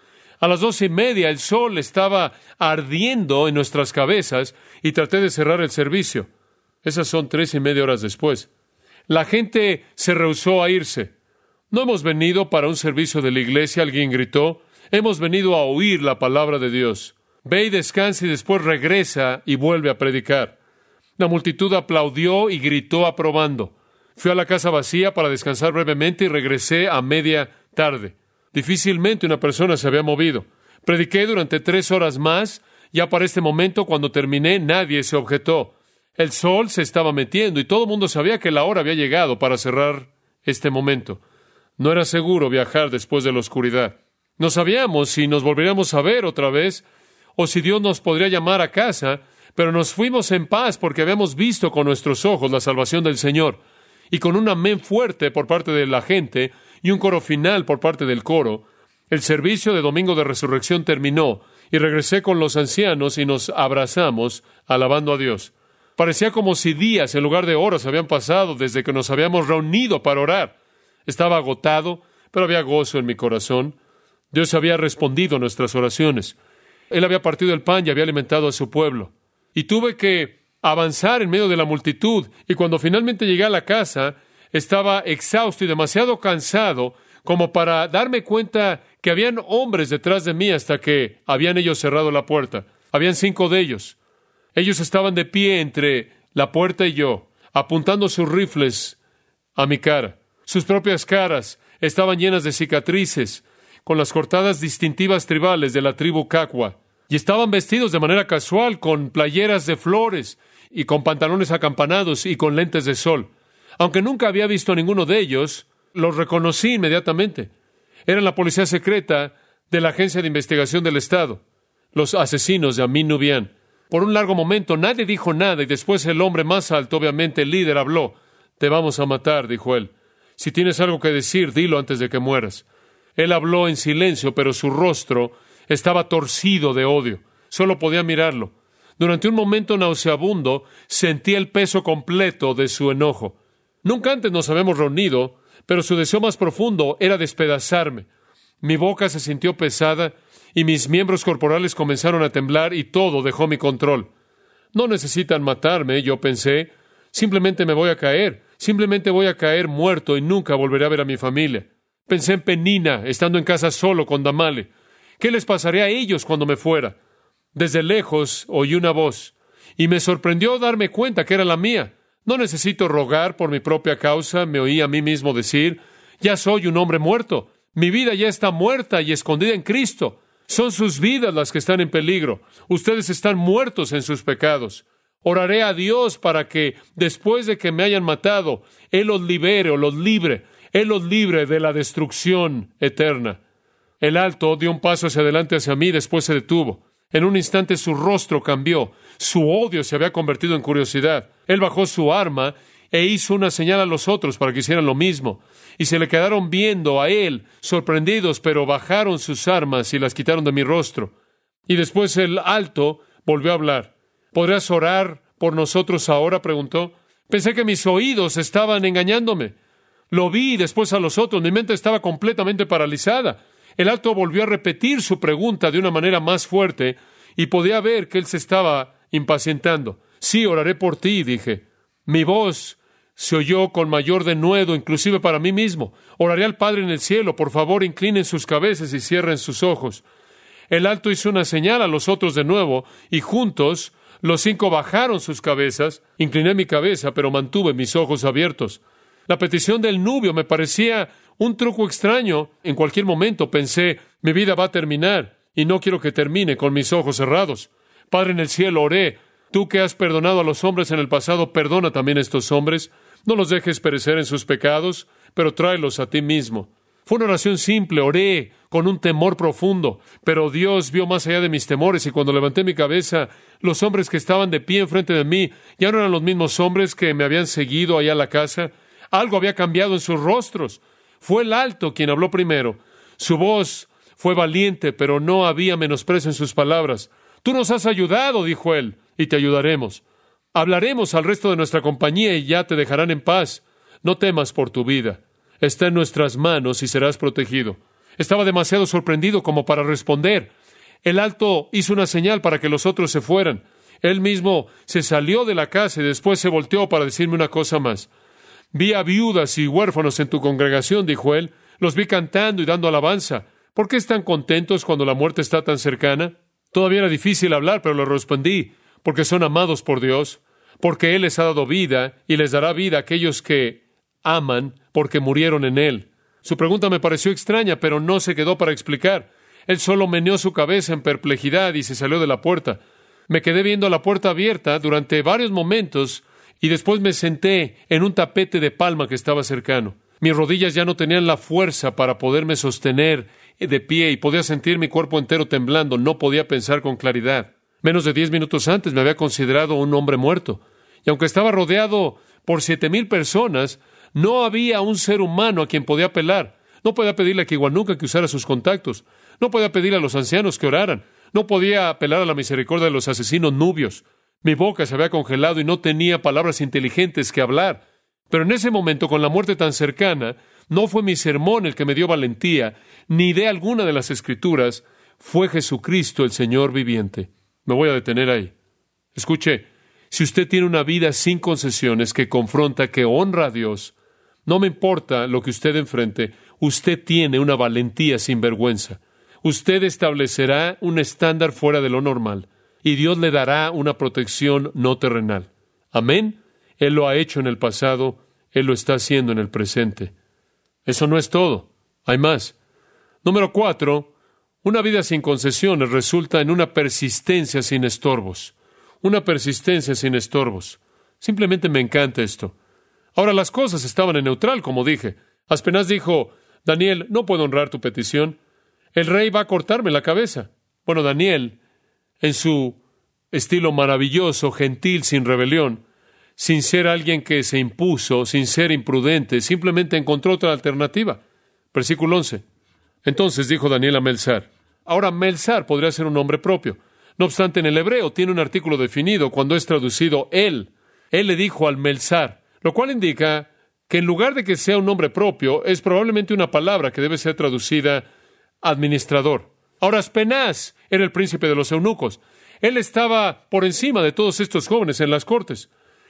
A las doce y media el sol estaba ardiendo en nuestras cabezas y traté de cerrar el servicio. Esas son tres y media horas después. La gente se rehusó a irse. No hemos venido para un servicio de la iglesia, alguien gritó. Hemos venido a oír la palabra de Dios. Ve y descansa y después regresa y vuelve a predicar. La multitud aplaudió y gritó aprobando. Fui a la casa vacía para descansar brevemente y regresé a media tarde. Difícilmente una persona se había movido. Prediqué durante tres horas más. Ya para este momento, cuando terminé, nadie se objetó. El sol se estaba metiendo y todo el mundo sabía que la hora había llegado para cerrar este momento. No era seguro viajar después de la oscuridad. No sabíamos si nos volveríamos a ver otra vez o si Dios nos podría llamar a casa, pero nos fuimos en paz porque habíamos visto con nuestros ojos la salvación del Señor. Y con un amén fuerte por parte de la gente y un coro final por parte del coro, el servicio de Domingo de Resurrección terminó y regresé con los ancianos y nos abrazamos alabando a Dios. Parecía como si días en lugar de horas habían pasado desde que nos habíamos reunido para orar. Estaba agotado, pero había gozo en mi corazón. Dios había respondido a nuestras oraciones. Él había partido el pan y había alimentado a su pueblo. Y tuve que avanzar en medio de la multitud, y cuando finalmente llegué a la casa, estaba exhausto y demasiado cansado como para darme cuenta que habían hombres detrás de mí hasta que habían ellos cerrado la puerta. Habían cinco de ellos. Ellos estaban de pie entre la puerta y yo, apuntando sus rifles a mi cara. Sus propias caras estaban llenas de cicatrices, con las cortadas distintivas tribales de la tribu Cacua, y estaban vestidos de manera casual, con playeras de flores, y con pantalones acampanados, y con lentes de sol. Aunque nunca había visto a ninguno de ellos, los reconocí inmediatamente. Eran la policía secreta de la Agencia de Investigación del Estado, los asesinos de Amin Nubian. Por un largo momento nadie dijo nada, y después el hombre más alto, obviamente el líder, habló. «Te vamos a matar», dijo él. «Si tienes algo que decir, dilo antes de que mueras». Él habló en silencio, pero su rostro estaba torcido de odio. Solo podía mirarlo. Durante un momento nauseabundo, sentí el peso completo de su enojo. Nunca antes nos habíamos reunido, pero su deseo más profundo era despedazarme. Mi boca se sintió pesada y mis miembros corporales comenzaron a temblar y todo dejó mi control. No necesitan matarme, yo pensé. Simplemente me voy a caer. Simplemente voy a caer muerto y nunca volveré a ver a mi familia. Pensé en Penina, estando en casa solo con Damale. ¿Qué les pasaría a ellos cuando me fuera? Desde lejos oí una voz, y me sorprendió darme cuenta que era la mía. No necesito rogar por mi propia causa, me oí a mí mismo decir. Ya soy un hombre muerto. Mi vida ya está muerta y escondida en Cristo. Son sus vidas las que están en peligro. Ustedes están muertos en sus pecados. Oraré a Dios para que, después de que me hayan matado, Él los libere o los libre. Él los libre de la destrucción eterna. El alto dio un paso hacia adelante hacia mí, después se detuvo. En un instante su rostro cambió. Su odio se había convertido en curiosidad. Él bajó su arma e hizo una señal a los otros para que hicieran lo mismo. Y se le quedaron viendo a él, sorprendidos, pero bajaron sus armas y las quitaron de mi rostro. Y después el alto volvió a hablar. ¿Podrías orar por nosotros ahora?, preguntó. Pensé que mis oídos estaban engañándome. Lo vi y después a los otros. Mi mente estaba completamente paralizada. El alto volvió a repetir su pregunta de una manera más fuerte y podía ver que él se estaba impacientando. Sí, oraré por ti, dije. Mi voz se oyó con mayor denuedo, inclusive para mí mismo. Oraré al Padre en el cielo. Por favor, inclinen sus cabezas y cierren sus ojos. El alto hizo una señal a los otros de nuevo y juntos los cinco bajaron sus cabezas. Incliné mi cabeza, pero mantuve mis ojos abiertos. La petición del nubio me parecía un truco extraño. En cualquier momento pensé, mi vida va a terminar y no quiero que termine con mis ojos cerrados. Padre en el cielo, oré. Tú que has perdonado a los hombres en el pasado, perdona también a estos hombres. No los dejes perecer en sus pecados, pero tráelos a ti mismo. Fue una oración simple, oré con un temor profundo, pero Dios vio más allá de mis temores y cuando levanté mi cabeza, los hombres que estaban de pie enfrente de mí ya no eran los mismos hombres que me habían seguido allá a la casa. Algo había cambiado en sus rostros. Fue el alto quien habló primero. Su voz fue valiente, pero no había menosprecio en sus palabras. Tú nos has ayudado, dijo él, y te ayudaremos. Hablaremos al resto de nuestra compañía y ya te dejarán en paz. No temas por tu vida. Está en nuestras manos y serás protegido. Estaba demasiado sorprendido como para responder. El alto hizo una señal para que los otros se fueran. Él mismo se salió de la casa y después se volteó para decirme una cosa más. Vi a viudas y huérfanos en tu congregación, dijo él. Los vi cantando y dando alabanza. ¿Por qué están contentos cuando la muerte está tan cercana? Todavía era difícil hablar, pero le respondí. Porque son amados por Dios. Porque Él les ha dado vida y les dará vida a aquellos que aman porque murieron en Él. Su pregunta me pareció extraña, pero no se quedó para explicar. Él solo meneó su cabeza en perplejidad y se salió de la puerta. Me quedé viendo la puerta abierta durante varios momentos y después me senté en un tapete de palma que estaba cercano. Mis rodillas ya no tenían la fuerza para poderme sostener de pie y podía sentir mi cuerpo entero temblando. No podía pensar con claridad. Menos de diez minutos antes me había considerado un hombre muerto. Y aunque estaba rodeado por siete mil personas, no había un ser humano a quien podía apelar. No podía pedirle a Kiwanuka que usara sus contactos. No podía pedirle a los ancianos que oraran. No podía apelar a la misericordia de los asesinos nubios. Mi boca se había congelado y no tenía palabras inteligentes que hablar. Pero en ese momento, con la muerte tan cercana, no fue mi sermón el que me dio valentía, ni idea alguna de las Escrituras. Fue Jesucristo, el Señor viviente. Me voy a detener ahí. Escuche, si usted tiene una vida sin concesiones, que confronta, que honra a Dios, no me importa lo que usted enfrente, usted tiene una valentía sin vergüenza. Usted establecerá un estándar fuera de lo normal y Dios le dará una protección no terrenal. Amén. Él lo ha hecho en el pasado, Él lo está haciendo en el presente. Eso no es todo. Hay más. Número cuatro, una vida sin concesiones resulta en una persistencia sin estorbos. Una persistencia sin estorbos. Simplemente me encanta esto. Ahora, las cosas estaban en neutral, como dije. Aspenaz dijo, Daniel, no puedo honrar tu petición. El rey va a cortarme la cabeza. Bueno, Daniel, en su estilo maravilloso, gentil, sin rebelión, sin ser alguien que se impuso, sin ser imprudente, simplemente encontró otra alternativa. Versículo once. Entonces dijo Daniel a Melzar. Ahora, Melzar podría ser un nombre propio. No obstante, en el hebreo tiene un artículo definido cuando es traducido él. Él le dijo al Melzar, lo cual indica que en lugar de que sea un nombre propio, es probablemente una palabra que debe ser traducida administrador. Ahora, Aspenaz era el príncipe de los eunucos. Él estaba por encima de todos estos jóvenes en las cortes.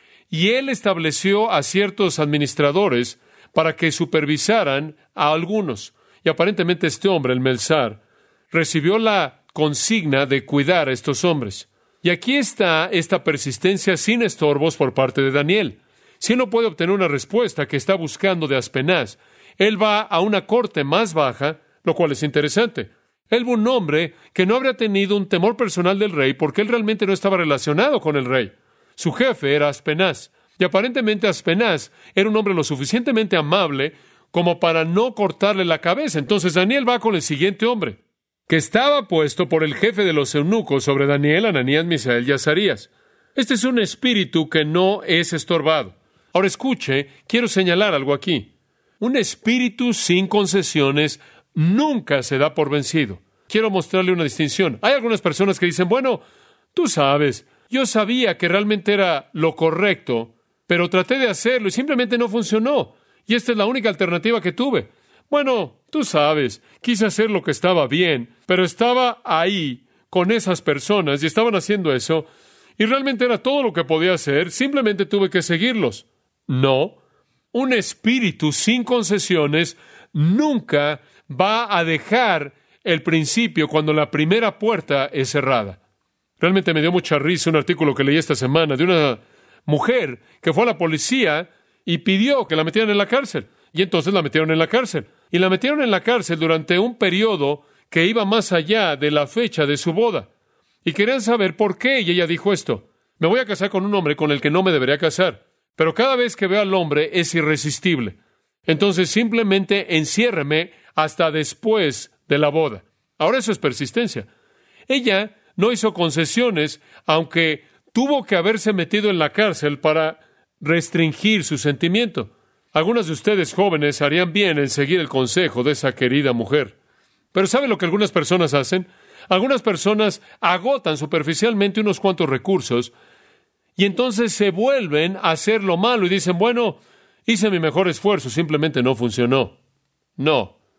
Y él estableció a ciertos administradores para que supervisaran a algunos. Y aparentemente este hombre, el Melzar, recibió la consigna de cuidar a estos hombres. Y aquí está esta persistencia sin estorbos por parte de Daniel. Si él no puede obtener una respuesta que está buscando de Aspenaz, él va a una corte más baja, lo cual es interesante. Él fue un hombre que no habría tenido un temor personal del rey porque él realmente no estaba relacionado con el rey. Su jefe era Aspenaz, y aparentemente Aspenaz era un hombre lo suficientemente amable como para no cortarle la cabeza. Entonces Daniel va con el siguiente hombre, que estaba puesto por el jefe de los eunucos sobre Daniel, Ananías, Misael y Azarías. Este es un espíritu que no es estorbado. Ahora escuche, quiero señalar algo aquí. Un espíritu sin concesiones nunca se da por vencido. Quiero mostrarle una distinción. Hay algunas personas que dicen, bueno, tú sabes, yo sabía que realmente era lo correcto, pero traté de hacerlo y simplemente no funcionó. Y esta es la única alternativa que tuve. Bueno, tú sabes, quise hacer lo que estaba bien, pero estaba ahí con esas personas y estaban haciendo eso, y realmente era todo lo que podía hacer, simplemente tuve que seguirlos. No, un espíritu sin concesiones nunca va a dejar el principio cuando la primera puerta es cerrada. Realmente me dio mucha risa un artículo que leí esta semana de una mujer que fue a la policía y pidió que la metieran en la cárcel. Y entonces la metieron en la cárcel. Y la metieron en la cárcel durante un periodo que iba más allá de la fecha de su boda. Y querían saber por qué. Y ella dijo esto: me voy a casar con un hombre con el que no me debería casar, pero cada vez que veo al hombre es irresistible. Entonces simplemente enciérreme hasta después de la boda. Ahora eso es persistencia. Ella no hizo concesiones, aunque tuvo que haberse metido en la cárcel para restringir su sentimiento. Algunas de ustedes jóvenes harían bien en seguir el consejo de esa querida mujer. Pero ¿sabe lo que algunas personas hacen? Algunas personas agotan superficialmente unos cuantos recursos y entonces se vuelven a hacer lo malo y dicen, bueno, hice mi mejor esfuerzo, simplemente no funcionó. No.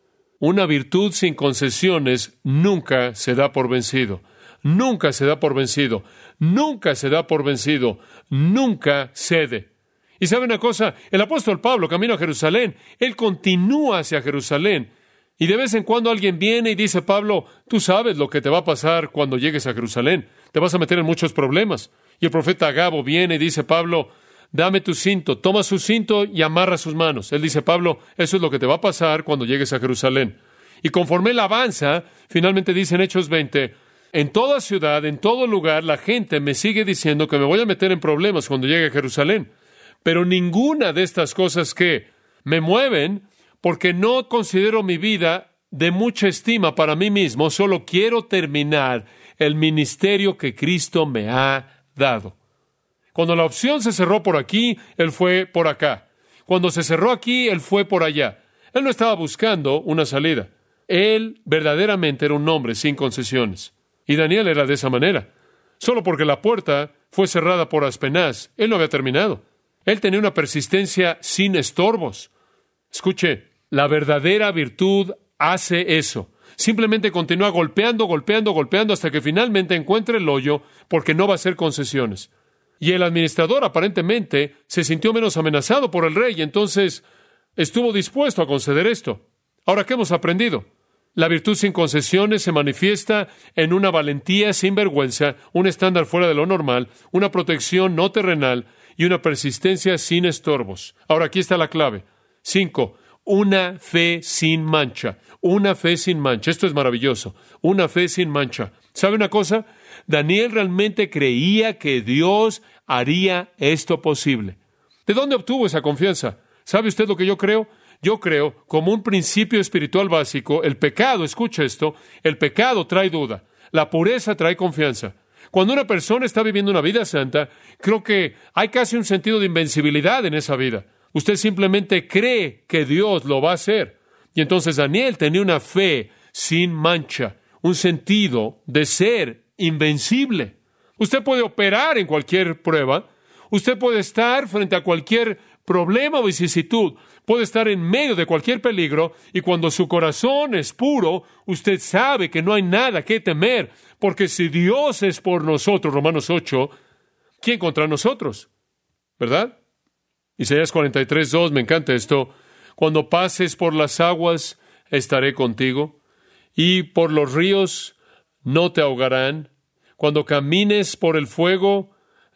Una virtud sin concesiones nunca se da por vencido. Nunca se da por vencido. Nunca se da por vencido. Nunca cede. Y sabe una cosa, el apóstol Pablo camino a Jerusalén. Él continúa hacia Jerusalén. Y de vez en cuando alguien viene y dice, Pablo, tú sabes lo que te va a pasar cuando llegues a Jerusalén. Te vas a meter en muchos problemas. Y el profeta Agabo viene y dice, Pablo, dame tu cinto. Toma su cinto y amarra sus manos. Él dice, Pablo, eso es lo que te va a pasar cuando llegues a Jerusalén. Y conforme él avanza, finalmente dice en Hechos veinte, en toda ciudad, en todo lugar, la gente me sigue diciendo que me voy a meter en problemas cuando llegue a Jerusalén. Pero ninguna de estas cosas que me mueven, porque no considero mi vida de mucha estima para mí mismo, solo quiero terminar el ministerio que Cristo me ha dado. Cuando la opción se cerró por aquí, él fue por acá. Cuando se cerró aquí, él fue por allá. Él no estaba buscando una salida. Él verdaderamente era un hombre sin concesiones. Y Daniel era de esa manera. Solo porque la puerta fue cerrada por Aspenaz, él no había terminado. Él tenía una persistencia sin estorbos. Escuche, la verdadera virtud hace eso. Simplemente continúa golpeando, golpeando, golpeando hasta que finalmente encuentre el hoyo porque no va a hacer concesiones. Y el administrador aparentemente se sintió menos amenazado por el rey y entonces estuvo dispuesto a conceder esto. Ahora, ¿qué hemos aprendido? La virtud sin concesiones se manifiesta en una valentía sin vergüenza, un estándar fuera de lo normal, una protección no terrenal y una persistencia sin estorbos. Ahora, aquí está la clave. Cinco, una fe sin mancha. Una fe sin mancha. Esto es maravilloso. Una fe sin mancha. ¿Sabe una cosa? Daniel realmente creía que Dios haría esto posible. ¿De dónde obtuvo esa confianza? ¿Sabe usted lo que yo creo? Yo creo, como un principio espiritual básico, el pecado, escucha esto, el pecado trae duda, la pureza trae confianza. Cuando una persona está viviendo una vida santa, creo que hay casi un sentido de invencibilidad en esa vida. Usted simplemente cree que Dios lo va a hacer. Y entonces Daniel tenía una fe sin mancha, un sentido de ser invencible. Usted puede operar en cualquier prueba, usted puede estar frente a cualquier problema o vicisitud, puede estar en medio de cualquier peligro, y cuando su corazón es puro, usted sabe que no hay nada que temer, porque si Dios es por nosotros, Romanos ocho, ¿quién contra nosotros? ¿Verdad? Isaías cuarenta y tres, dos, me encanta esto. Cuando pases por las aguas, estaré contigo, y por los ríos no te ahogarán. Cuando camines por el fuego,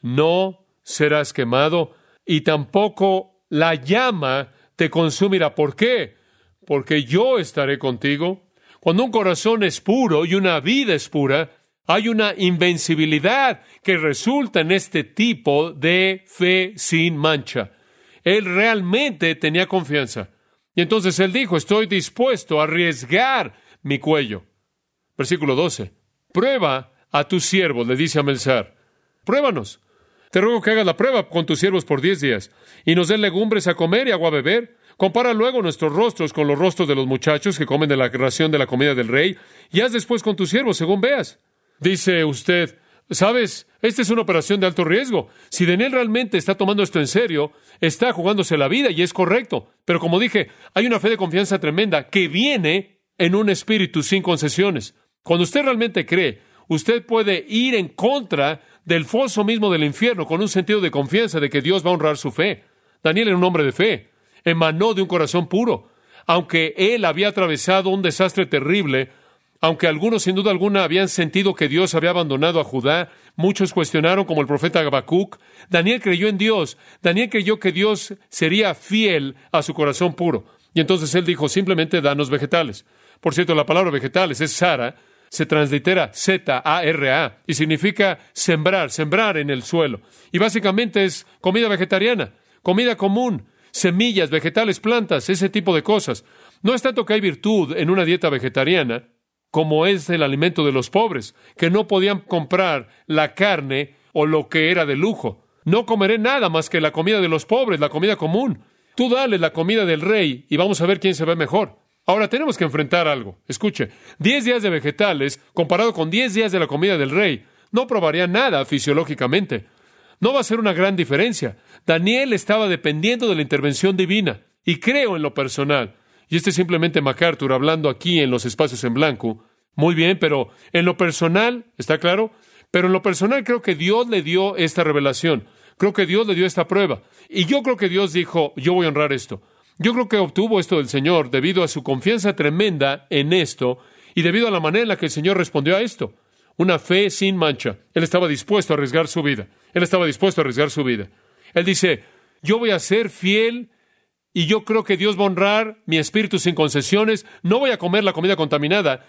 no serás quemado, y tampoco la llama te consumirá. ¿Por qué? Porque yo estaré contigo. Cuando un corazón es puro y una vida es pura, hay una invencibilidad que resulta en este tipo de fe sin mancha. Él realmente tenía confianza. Y entonces él dijo, estoy dispuesto a arriesgar mi cuello. Versículo doce. Prueba a tus siervos, le dice a Melzar. Pruébanos. Te ruego que hagas la prueba con tus siervos por diez días, y nos den legumbres a comer y agua a beber. Compara luego nuestros rostros con los rostros de los muchachos que comen de la ración de la comida del rey, y haz después con tus siervos según veas. Dice usted, ¿sabes? Esta es una operación de alto riesgo. Si Daniel realmente está tomando esto en serio, está jugándose la vida y es correcto. Pero como dije, hay una fe de confianza tremenda que viene en un espíritu sin concesiones. Cuando usted realmente cree, usted puede ir en contra del foso mismo del infierno con un sentido de confianza de que Dios va a honrar su fe. Daniel era un hombre de fe. Emanó de un corazón puro. Aunque él había atravesado un desastre terrible, aunque algunos sin duda alguna habían sentido que Dios había abandonado a Judá, muchos cuestionaron como el profeta Habacuc, Daniel creyó en Dios. Daniel creyó que Dios sería fiel a su corazón puro. Y entonces él dijo, simplemente danos vegetales. Por cierto, la palabra vegetales es Zara, se translitera Z A R A y significa sembrar, sembrar en el suelo. Y básicamente es comida vegetariana, comida común, semillas, vegetales, plantas, ese tipo de cosas. No es tanto que hay virtud en una dieta vegetariana como es el alimento de los pobres, que no podían comprar la carne o lo que era de lujo. No comeré nada más que la comida de los pobres, la comida común. Tú dale la comida del rey y vamos a ver quién se ve mejor. Ahora tenemos que enfrentar algo. Escuche, diez días de vegetales comparado con diez días de la comida del rey no probaría nada fisiológicamente. No va a ser una gran diferencia. Daniel estaba dependiendo de la intervención divina y creo en lo personal Y este es simplemente MacArthur hablando aquí en los espacios en blanco. Muy bien, pero en lo personal, ¿está claro? Pero en lo personal creo que Dios le dio esta revelación. Creo que Dios le dio esta prueba. Y yo creo que Dios dijo, yo voy a honrar esto. Yo creo que obtuvo esto del Señor debido a su confianza tremenda en esto y debido a la manera en la que el Señor respondió a esto. Una fe sin mancha. Él estaba dispuesto a arriesgar su vida. Él estaba dispuesto a arriesgar su vida. Él dice, yo voy a ser fiel y yo creo que Dios va a honrar mi espíritu sin concesiones. No voy a comer la comida contaminada.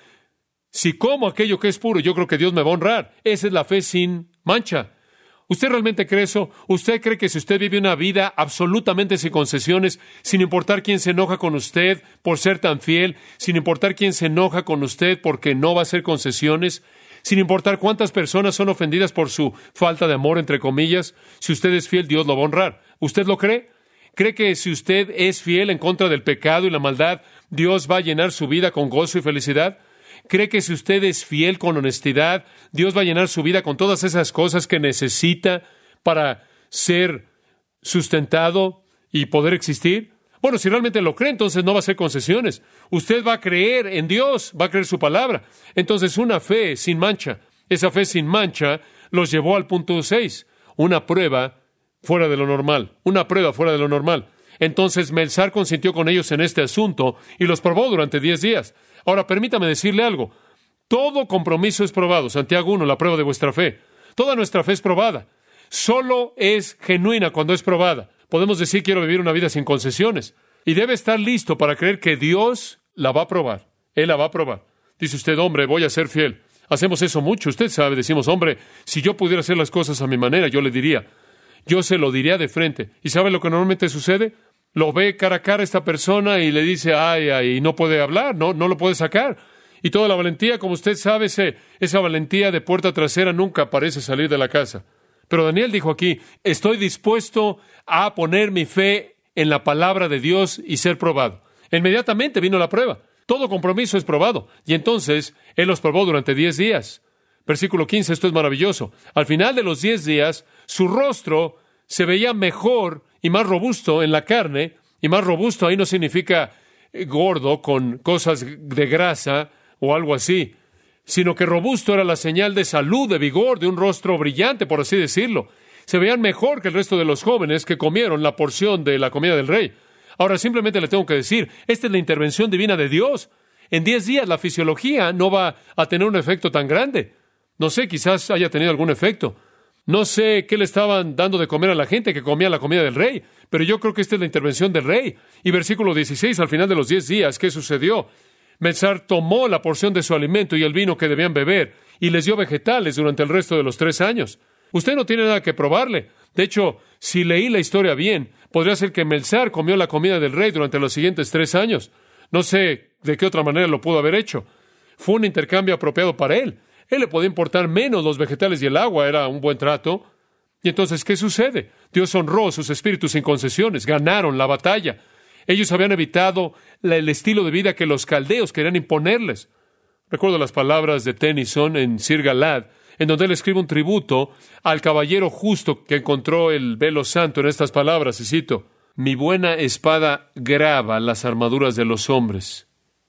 Si como aquello que es puro, yo creo que Dios me va a honrar. Esa es la fe sin mancha. ¿Usted realmente cree eso? ¿Usted cree que si usted vive una vida absolutamente sin concesiones, sin importar quién se enoja con usted por ser tan fiel, sin importar quién se enoja con usted porque no va a hacer concesiones, sin importar cuántas personas son ofendidas por su falta de amor, entre comillas, si usted es fiel, Dios lo va a honrar? ¿Usted lo cree? ¿Cree que si usted es fiel en contra del pecado y la maldad, Dios va a llenar su vida con gozo y felicidad? ¿Cree que si usted es fiel con honestidad, Dios va a llenar su vida con todas esas cosas que necesita para ser sustentado y poder existir? Bueno, si realmente lo cree, entonces no va a hacer concesiones. Usted va a creer en Dios, va a creer su palabra. Entonces, una fe sin mancha. Esa fe sin mancha los llevó al punto seis. Una prueba fuera de lo normal. Una prueba fuera de lo normal. Entonces, Melzar consintió con ellos en este asunto y los probó durante diez días. Ahora, permítame decirle algo. Todo compromiso es probado. Santiago uno, la prueba de vuestra fe. Toda nuestra fe es probada. Solo es genuina cuando es probada. Podemos decir, quiero vivir una vida sin concesiones. Y debe estar listo para creer que Dios la va a probar. Él la va a probar. Dice usted, hombre, voy a ser fiel. Hacemos eso mucho. Usted sabe, decimos, hombre, si yo pudiera hacer las cosas a mi manera, yo le diría. Yo se lo diría de frente. ¿Y sabe lo que normalmente sucede? Lo ve cara a cara esta persona y le dice, ay, ay, no puede hablar, no, no lo puede sacar. Y toda la valentía, como usted sabe, ese, esa valentía de puerta trasera nunca parece salir de la casa. Pero Daniel dijo aquí, estoy dispuesto a poner mi fe en la palabra de Dios y ser probado. Inmediatamente vino la prueba. Todo compromiso es probado. Y entonces, Él los probó durante diez días. Versículo quince, esto es maravilloso. Al final de los diez días, su rostro se veía mejor y más robusto en la carne, y más robusto ahí no significa gordo con cosas de grasa o algo así, sino que robusto era la señal de salud, de vigor, de un rostro brillante, por así decirlo. Se veían mejor que el resto de los jóvenes que comieron la porción de la comida del rey. Ahora, simplemente le tengo que decir, esta es la intervención divina de Dios. En diez días la fisiología no va a tener un efecto tan grande. No sé, quizás haya tenido algún efecto. No sé qué le estaban dando de comer a la gente que comía la comida del rey, pero yo creo que esta es la intervención del rey. Y versículo dieciséis, al final de los diez días, ¿qué sucedió? Melzar tomó la porción de su alimento y el vino que debían beber, y les dio vegetales durante el resto de los tres años. Usted no tiene nada que probarle. De hecho, si leí la historia bien, podría ser que Melzar comió la comida del rey durante los siguientes tres años. No sé de qué otra manera lo pudo haber hecho. Fue un intercambio apropiado para él. Él le podía importar menos los vegetales y el agua, era un buen trato. Y entonces, ¿qué sucede? Dios honró sus espíritus sin concesiones, ganaron la batalla. Ellos habían evitado la, el estilo de vida que los caldeos querían imponerles. Recuerdo las palabras de Tennyson en Sir Galahad, en donde él escribe un tributo al caballero justo que encontró el velo santo en estas palabras, y cito, mi buena espada graba las armaduras de los hombres.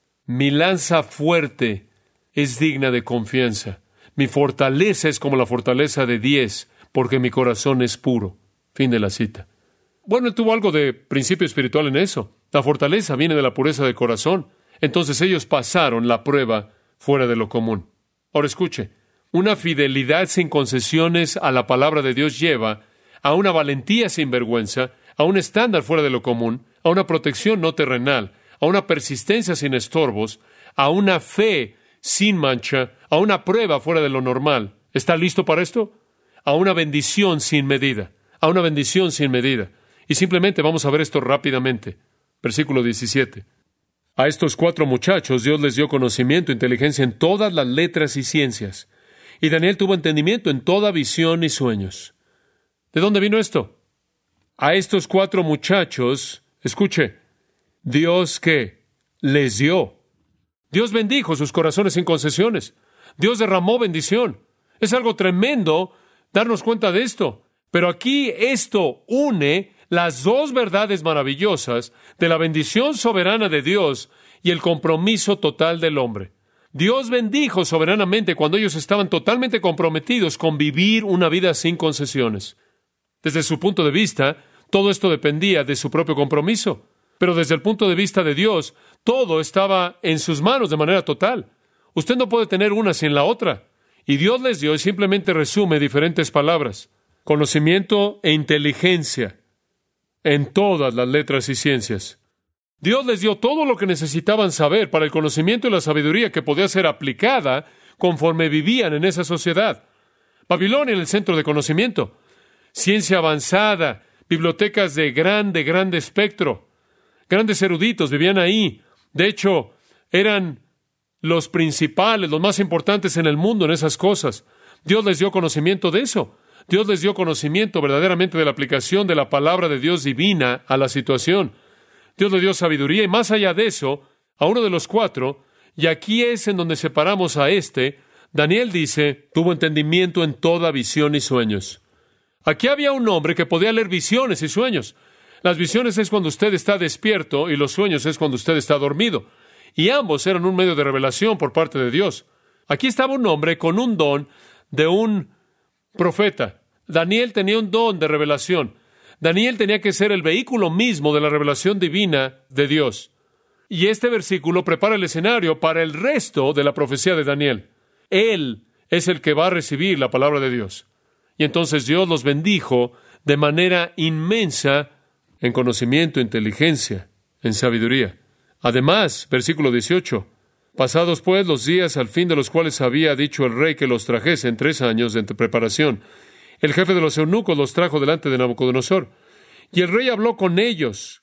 Mi lanza fuerte es digna de confianza. Mi fortaleza es como la fortaleza de diez, porque mi corazón es puro. Fin de la cita. Bueno, él tuvo algo de principio espiritual en eso. La fortaleza viene de la pureza del corazón. Entonces ellos pasaron la prueba fuera de lo común. Ahora escuche, una fidelidad sin concesiones a la palabra de Dios lleva a una valentía sin vergüenza, a un estándar fuera de lo común, a una protección no terrenal, a una persistencia sin estorbos, a una fe sin mancha, a una prueba fuera de lo normal. ¿Está listo para esto? A una bendición sin medida, a una bendición sin medida. Y simplemente vamos a ver esto rápidamente. Versículo diecisiete. A estos cuatro muchachos Dios les dio conocimiento e inteligencia en todas las letras y ciencias. Y Daniel tuvo entendimiento en toda visión y sueños. ¿De dónde vino esto? A estos cuatro muchachos, escuche, Dios ¿qué? Les dio. Dios bendijo sus corazones sin concesiones. Dios derramó bendición. Es algo tremendo darnos cuenta de esto. Pero aquí esto une las dos verdades maravillosas de la bendición soberana de Dios y el compromiso total del hombre. Dios bendijo soberanamente cuando ellos estaban totalmente comprometidos con vivir una vida sin concesiones. Desde su punto de vista, todo esto dependía de su propio compromiso. Pero desde el punto de vista de Dios, todo estaba en sus manos de manera total. Usted no puede tener una sin la otra. Y Dios les dio y simplemente resume diferentes palabras: conocimiento e inteligencia en todas las letras y ciencias. Dios les dio todo lo que necesitaban saber para el conocimiento y la sabiduría que podía ser aplicada conforme vivían en esa sociedad. Babilonia en el centro de conocimiento, ciencia avanzada, bibliotecas de grande, grande espectro. Grandes eruditos vivían ahí. De hecho, eran los principales, los más importantes en el mundo en esas cosas. Dios les dio conocimiento de eso. Dios les dio conocimiento verdaderamente de la aplicación de la palabra de Dios divina a la situación. Dios le dio sabiduría y más allá de eso, a uno de los cuatro, y aquí es en donde separamos a este, Daniel dice, tuvo entendimiento en toda visión y sueños. Aquí había un hombre que podía leer visiones y sueños. Las visiones es cuando usted está despierto y los sueños es cuando usted está dormido. Y ambos eran un medio de revelación por parte de Dios. Aquí estaba un hombre con un don de un profeta. Daniel tenía un don de revelación. Daniel tenía que ser el vehículo mismo de la revelación divina de Dios. Y este versículo prepara el escenario para el resto de la profecía de Daniel. Él es el que va a recibir la palabra de Dios. Y entonces Dios los bendijo de manera inmensa en conocimiento, inteligencia, en sabiduría. Además, versículo dieciocho, pasados pues los días al fin de los cuales había dicho el rey que los trajese en tres años de preparación, el jefe de los eunucos los trajo delante de Nabucodonosor. Y el rey habló con ellos.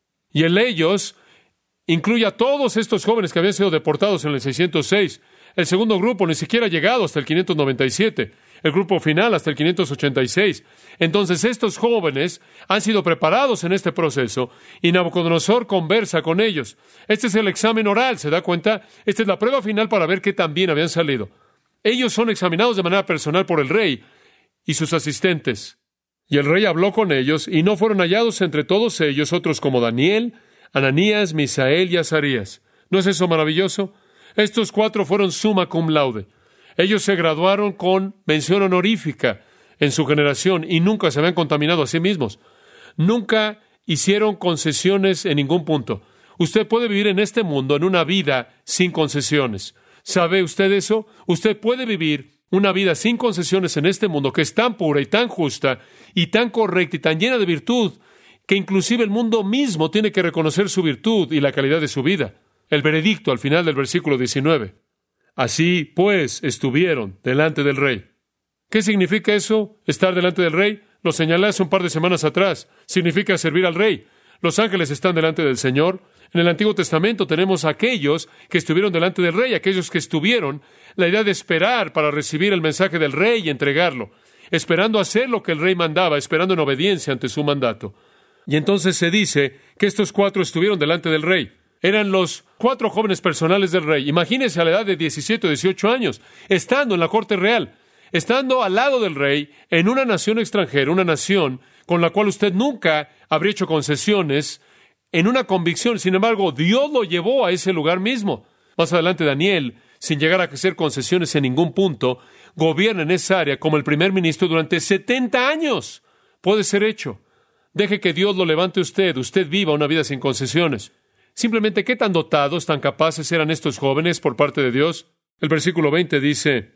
Y el ellos incluye a todos estos jóvenes que habían sido deportados en el seiscientos seis. El segundo grupo ni siquiera ha llegado hasta el quinientos noventa y siete. El grupo final hasta el quinientos ochenta y seis. Entonces estos jóvenes han sido preparados en este proceso y Nabucodonosor conversa con ellos. Este es el examen oral, ¿se da cuenta? Esta es la prueba final para ver qué tan bien habían salido. Ellos son examinados de manera personal por el rey y sus asistentes. Y el rey habló con ellos, y no fueron hallados entre todos ellos otros como Daniel, Ananías, Misael y Azarías. ¿No es eso maravilloso? Estos cuatro fueron summa cum laude. Ellos se graduaron con mención honorífica en su generación y nunca se habían contaminado a sí mismos. Nunca hicieron concesiones en ningún punto. Usted puede vivir en este mundo en una vida sin concesiones. ¿Sabe usted eso? Usted puede vivir una vida sin concesiones en este mundo que es tan pura y tan justa y tan correcta y tan llena de virtud que inclusive el mundo mismo tiene que reconocer su virtud y la calidad de su vida. El veredicto al final del versículo diecinueve. Así, pues, estuvieron delante del rey. ¿Qué significa eso? Estar delante del rey. Lo señalé hace un par de semanas atrás. Significa servir al rey. Los ángeles están delante del Señor. En el Antiguo Testamento tenemos a aquellos que estuvieron delante del rey, aquellos que estuvieron, la idea de esperar para recibir el mensaje del rey y entregarlo, esperando hacer lo que el rey mandaba, esperando en obediencia ante su mandato. Y entonces se dice que estos cuatro estuvieron delante del rey. Eran los cuatro jóvenes personales del rey. Imagínense a la edad de diecisiete o dieciocho años, estando en la corte real, estando al lado del rey, en una nación extranjera, una nación con la cual usted nunca habría hecho concesiones, en una convicción. Sin embargo, Dios lo llevó a ese lugar mismo. Más adelante, Daniel, sin llegar a hacer concesiones en ningún punto, gobierna en esa área como el primer ministro durante setenta años. Puede ser hecho. Deje que Dios lo levante a usted. Usted viva una vida sin concesiones. Simplemente, ¿qué tan dotados, tan capaces eran estos jóvenes por parte de Dios? El versículo veinte dice,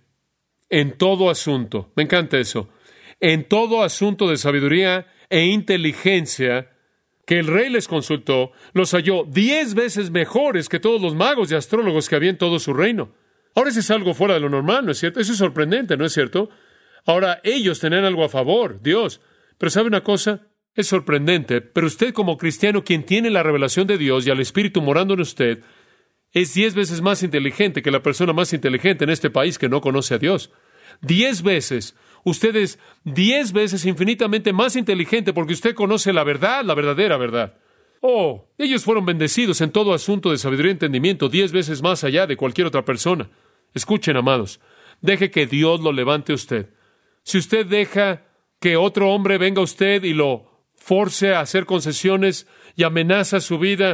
en todo asunto, me encanta eso, en todo asunto de sabiduría e inteligencia que el rey les consultó, los halló diez veces mejores que todos los magos y astrólogos que había en todo su reino. Ahora eso es algo fuera de lo normal, ¿no es cierto? Eso es sorprendente, ¿no es cierto? Ahora ellos tenían algo a favor, Dios. Pero ¿sabe una cosa? Es sorprendente, pero usted como cristiano, quien tiene la revelación de Dios y al Espíritu morando en usted, es diez veces más inteligente que la persona más inteligente en este país que no conoce a Dios. Diez veces. Usted es diez veces infinitamente más inteligente porque usted conoce la verdad, la verdadera verdad. Oh, ellos fueron bendecidos en todo asunto de sabiduría y entendimiento, diez veces más allá de cualquier otra persona. Escuchen, amados, deje que Dios lo levante a usted. Si usted deja que otro hombre venga a usted y lo force a hacer concesiones y amenaza su vida,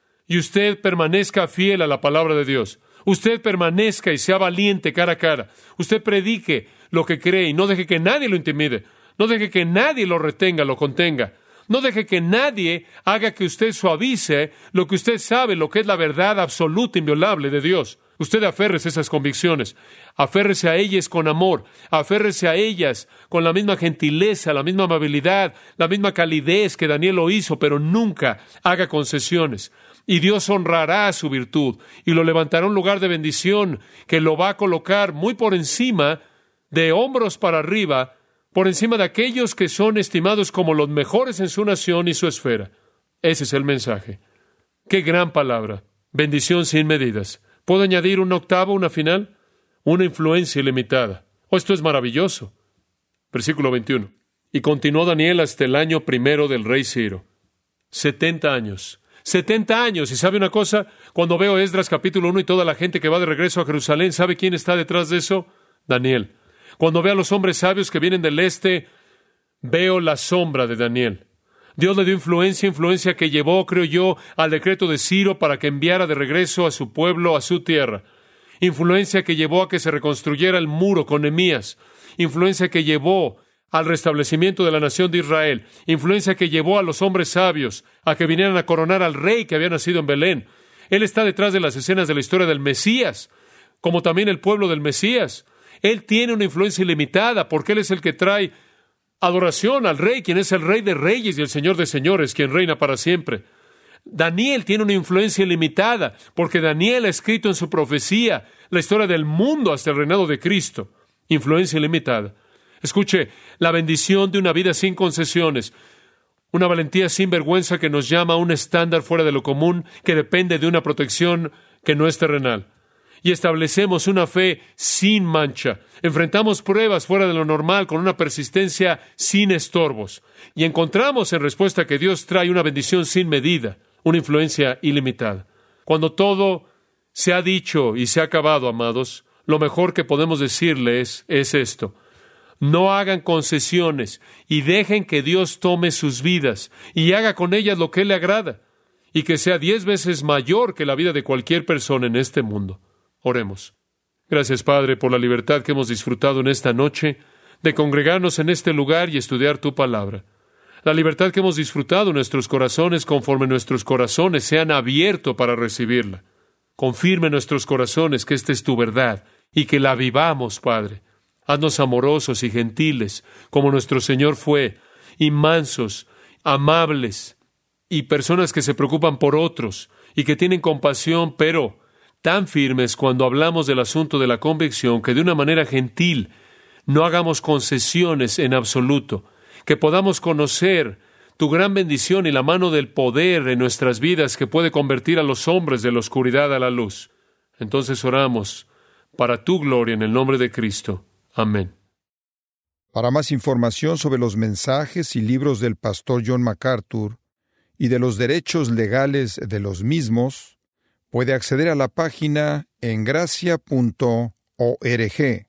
y usted permanezca fiel a la palabra de Dios. Usted permanezca y sea valiente cara a cara. Usted predique lo que cree y no deje que nadie lo intimide. No deje que nadie lo retenga, lo contenga. No deje que nadie haga que usted suavice lo que usted sabe, lo que es la verdad absoluta, inviolable de Dios. Usted aférrese a esas convicciones. Aférrese a ellas con amor. Aférrese a ellas con la misma gentileza, la misma amabilidad, la misma calidez que Daniel lo hizo, pero nunca haga concesiones. Y Dios honrará su virtud y lo levantará a un lugar de bendición que lo va a colocar muy por encima, de hombros para arriba, por encima de aquellos que son estimados como los mejores en su nación y su esfera. Ese es el mensaje. ¡Qué gran palabra! Bendición sin medidas. ¿Puedo añadir un octavo, una final? Una influencia ilimitada. Oh, esto es maravilloso. Versículo veintiuno. Y continuó Daniel hasta el año primero del rey Ciro. Setenta años. Setenta años. ¿Y sabe una cosa? Cuando veo Esdras capítulo uno y toda la gente que va de regreso a Jerusalén, ¿sabe quién está detrás de eso? Daniel. Cuando veo a los hombres sabios que vienen del este, veo la sombra de Daniel. Dios le dio influencia, influencia que llevó, creo yo, al decreto de Ciro para que enviara de regreso a su pueblo, a su tierra. Influencia que llevó a que se reconstruyera el muro con Nehemías. Influencia que llevó al restablecimiento de la nación de Israel. Influencia que llevó a los hombres sabios a que vinieran a coronar al rey que había nacido en Belén. Él está detrás de las escenas de la historia del Mesías, como también el pueblo del Mesías. Él tiene una influencia ilimitada porque Él es el que trae adoración al Rey, quien es el Rey de Reyes y el Señor de Señores, quien reina para siempre. Daniel tiene una influencia ilimitada porque Daniel ha escrito en su profecía la historia del mundo hasta el reinado de Cristo. Influencia ilimitada. Escuche, la bendición de una vida sin concesiones, una valentía sin vergüenza que nos llama a un estándar fuera de lo común que depende de una protección que no es terrenal. Y establecemos una fe sin mancha. Enfrentamos pruebas fuera de lo normal con una persistencia sin estorbos. Y encontramos en respuesta que Dios trae una bendición sin medida, una influencia ilimitada. Cuando todo se ha dicho y se ha acabado, amados, lo mejor que podemos decirles es esto. No hagan concesiones y dejen que Dios tome sus vidas y haga con ellas lo que Él le agrada y que sea diez veces mayor que la vida de cualquier persona en este mundo. Oremos. Gracias, Padre, por la libertad que hemos disfrutado en esta noche de congregarnos en este lugar y estudiar tu palabra. La libertad que hemos disfrutado en nuestros corazones conforme nuestros corazones se han abierto para recibirla. Confirme en nuestros corazones que esta es tu verdad y que la vivamos, Padre. Haznos amorosos y gentiles como nuestro Señor fue, y mansos, amables, y personas que se preocupan por otros y que tienen compasión, pero tan firmes cuando hablamos del asunto de la convicción que de una manera gentil no hagamos concesiones en absoluto, que podamos conocer tu gran bendición y la mano del poder en nuestras vidas que puede convertir a los hombres de la oscuridad a la luz. Entonces oramos para tu gloria en el nombre de Cristo. Amén. Para más información sobre los mensajes y libros del pastor John MacArthur y de los derechos legales de los mismos, puede acceder a la página en gracia punto org.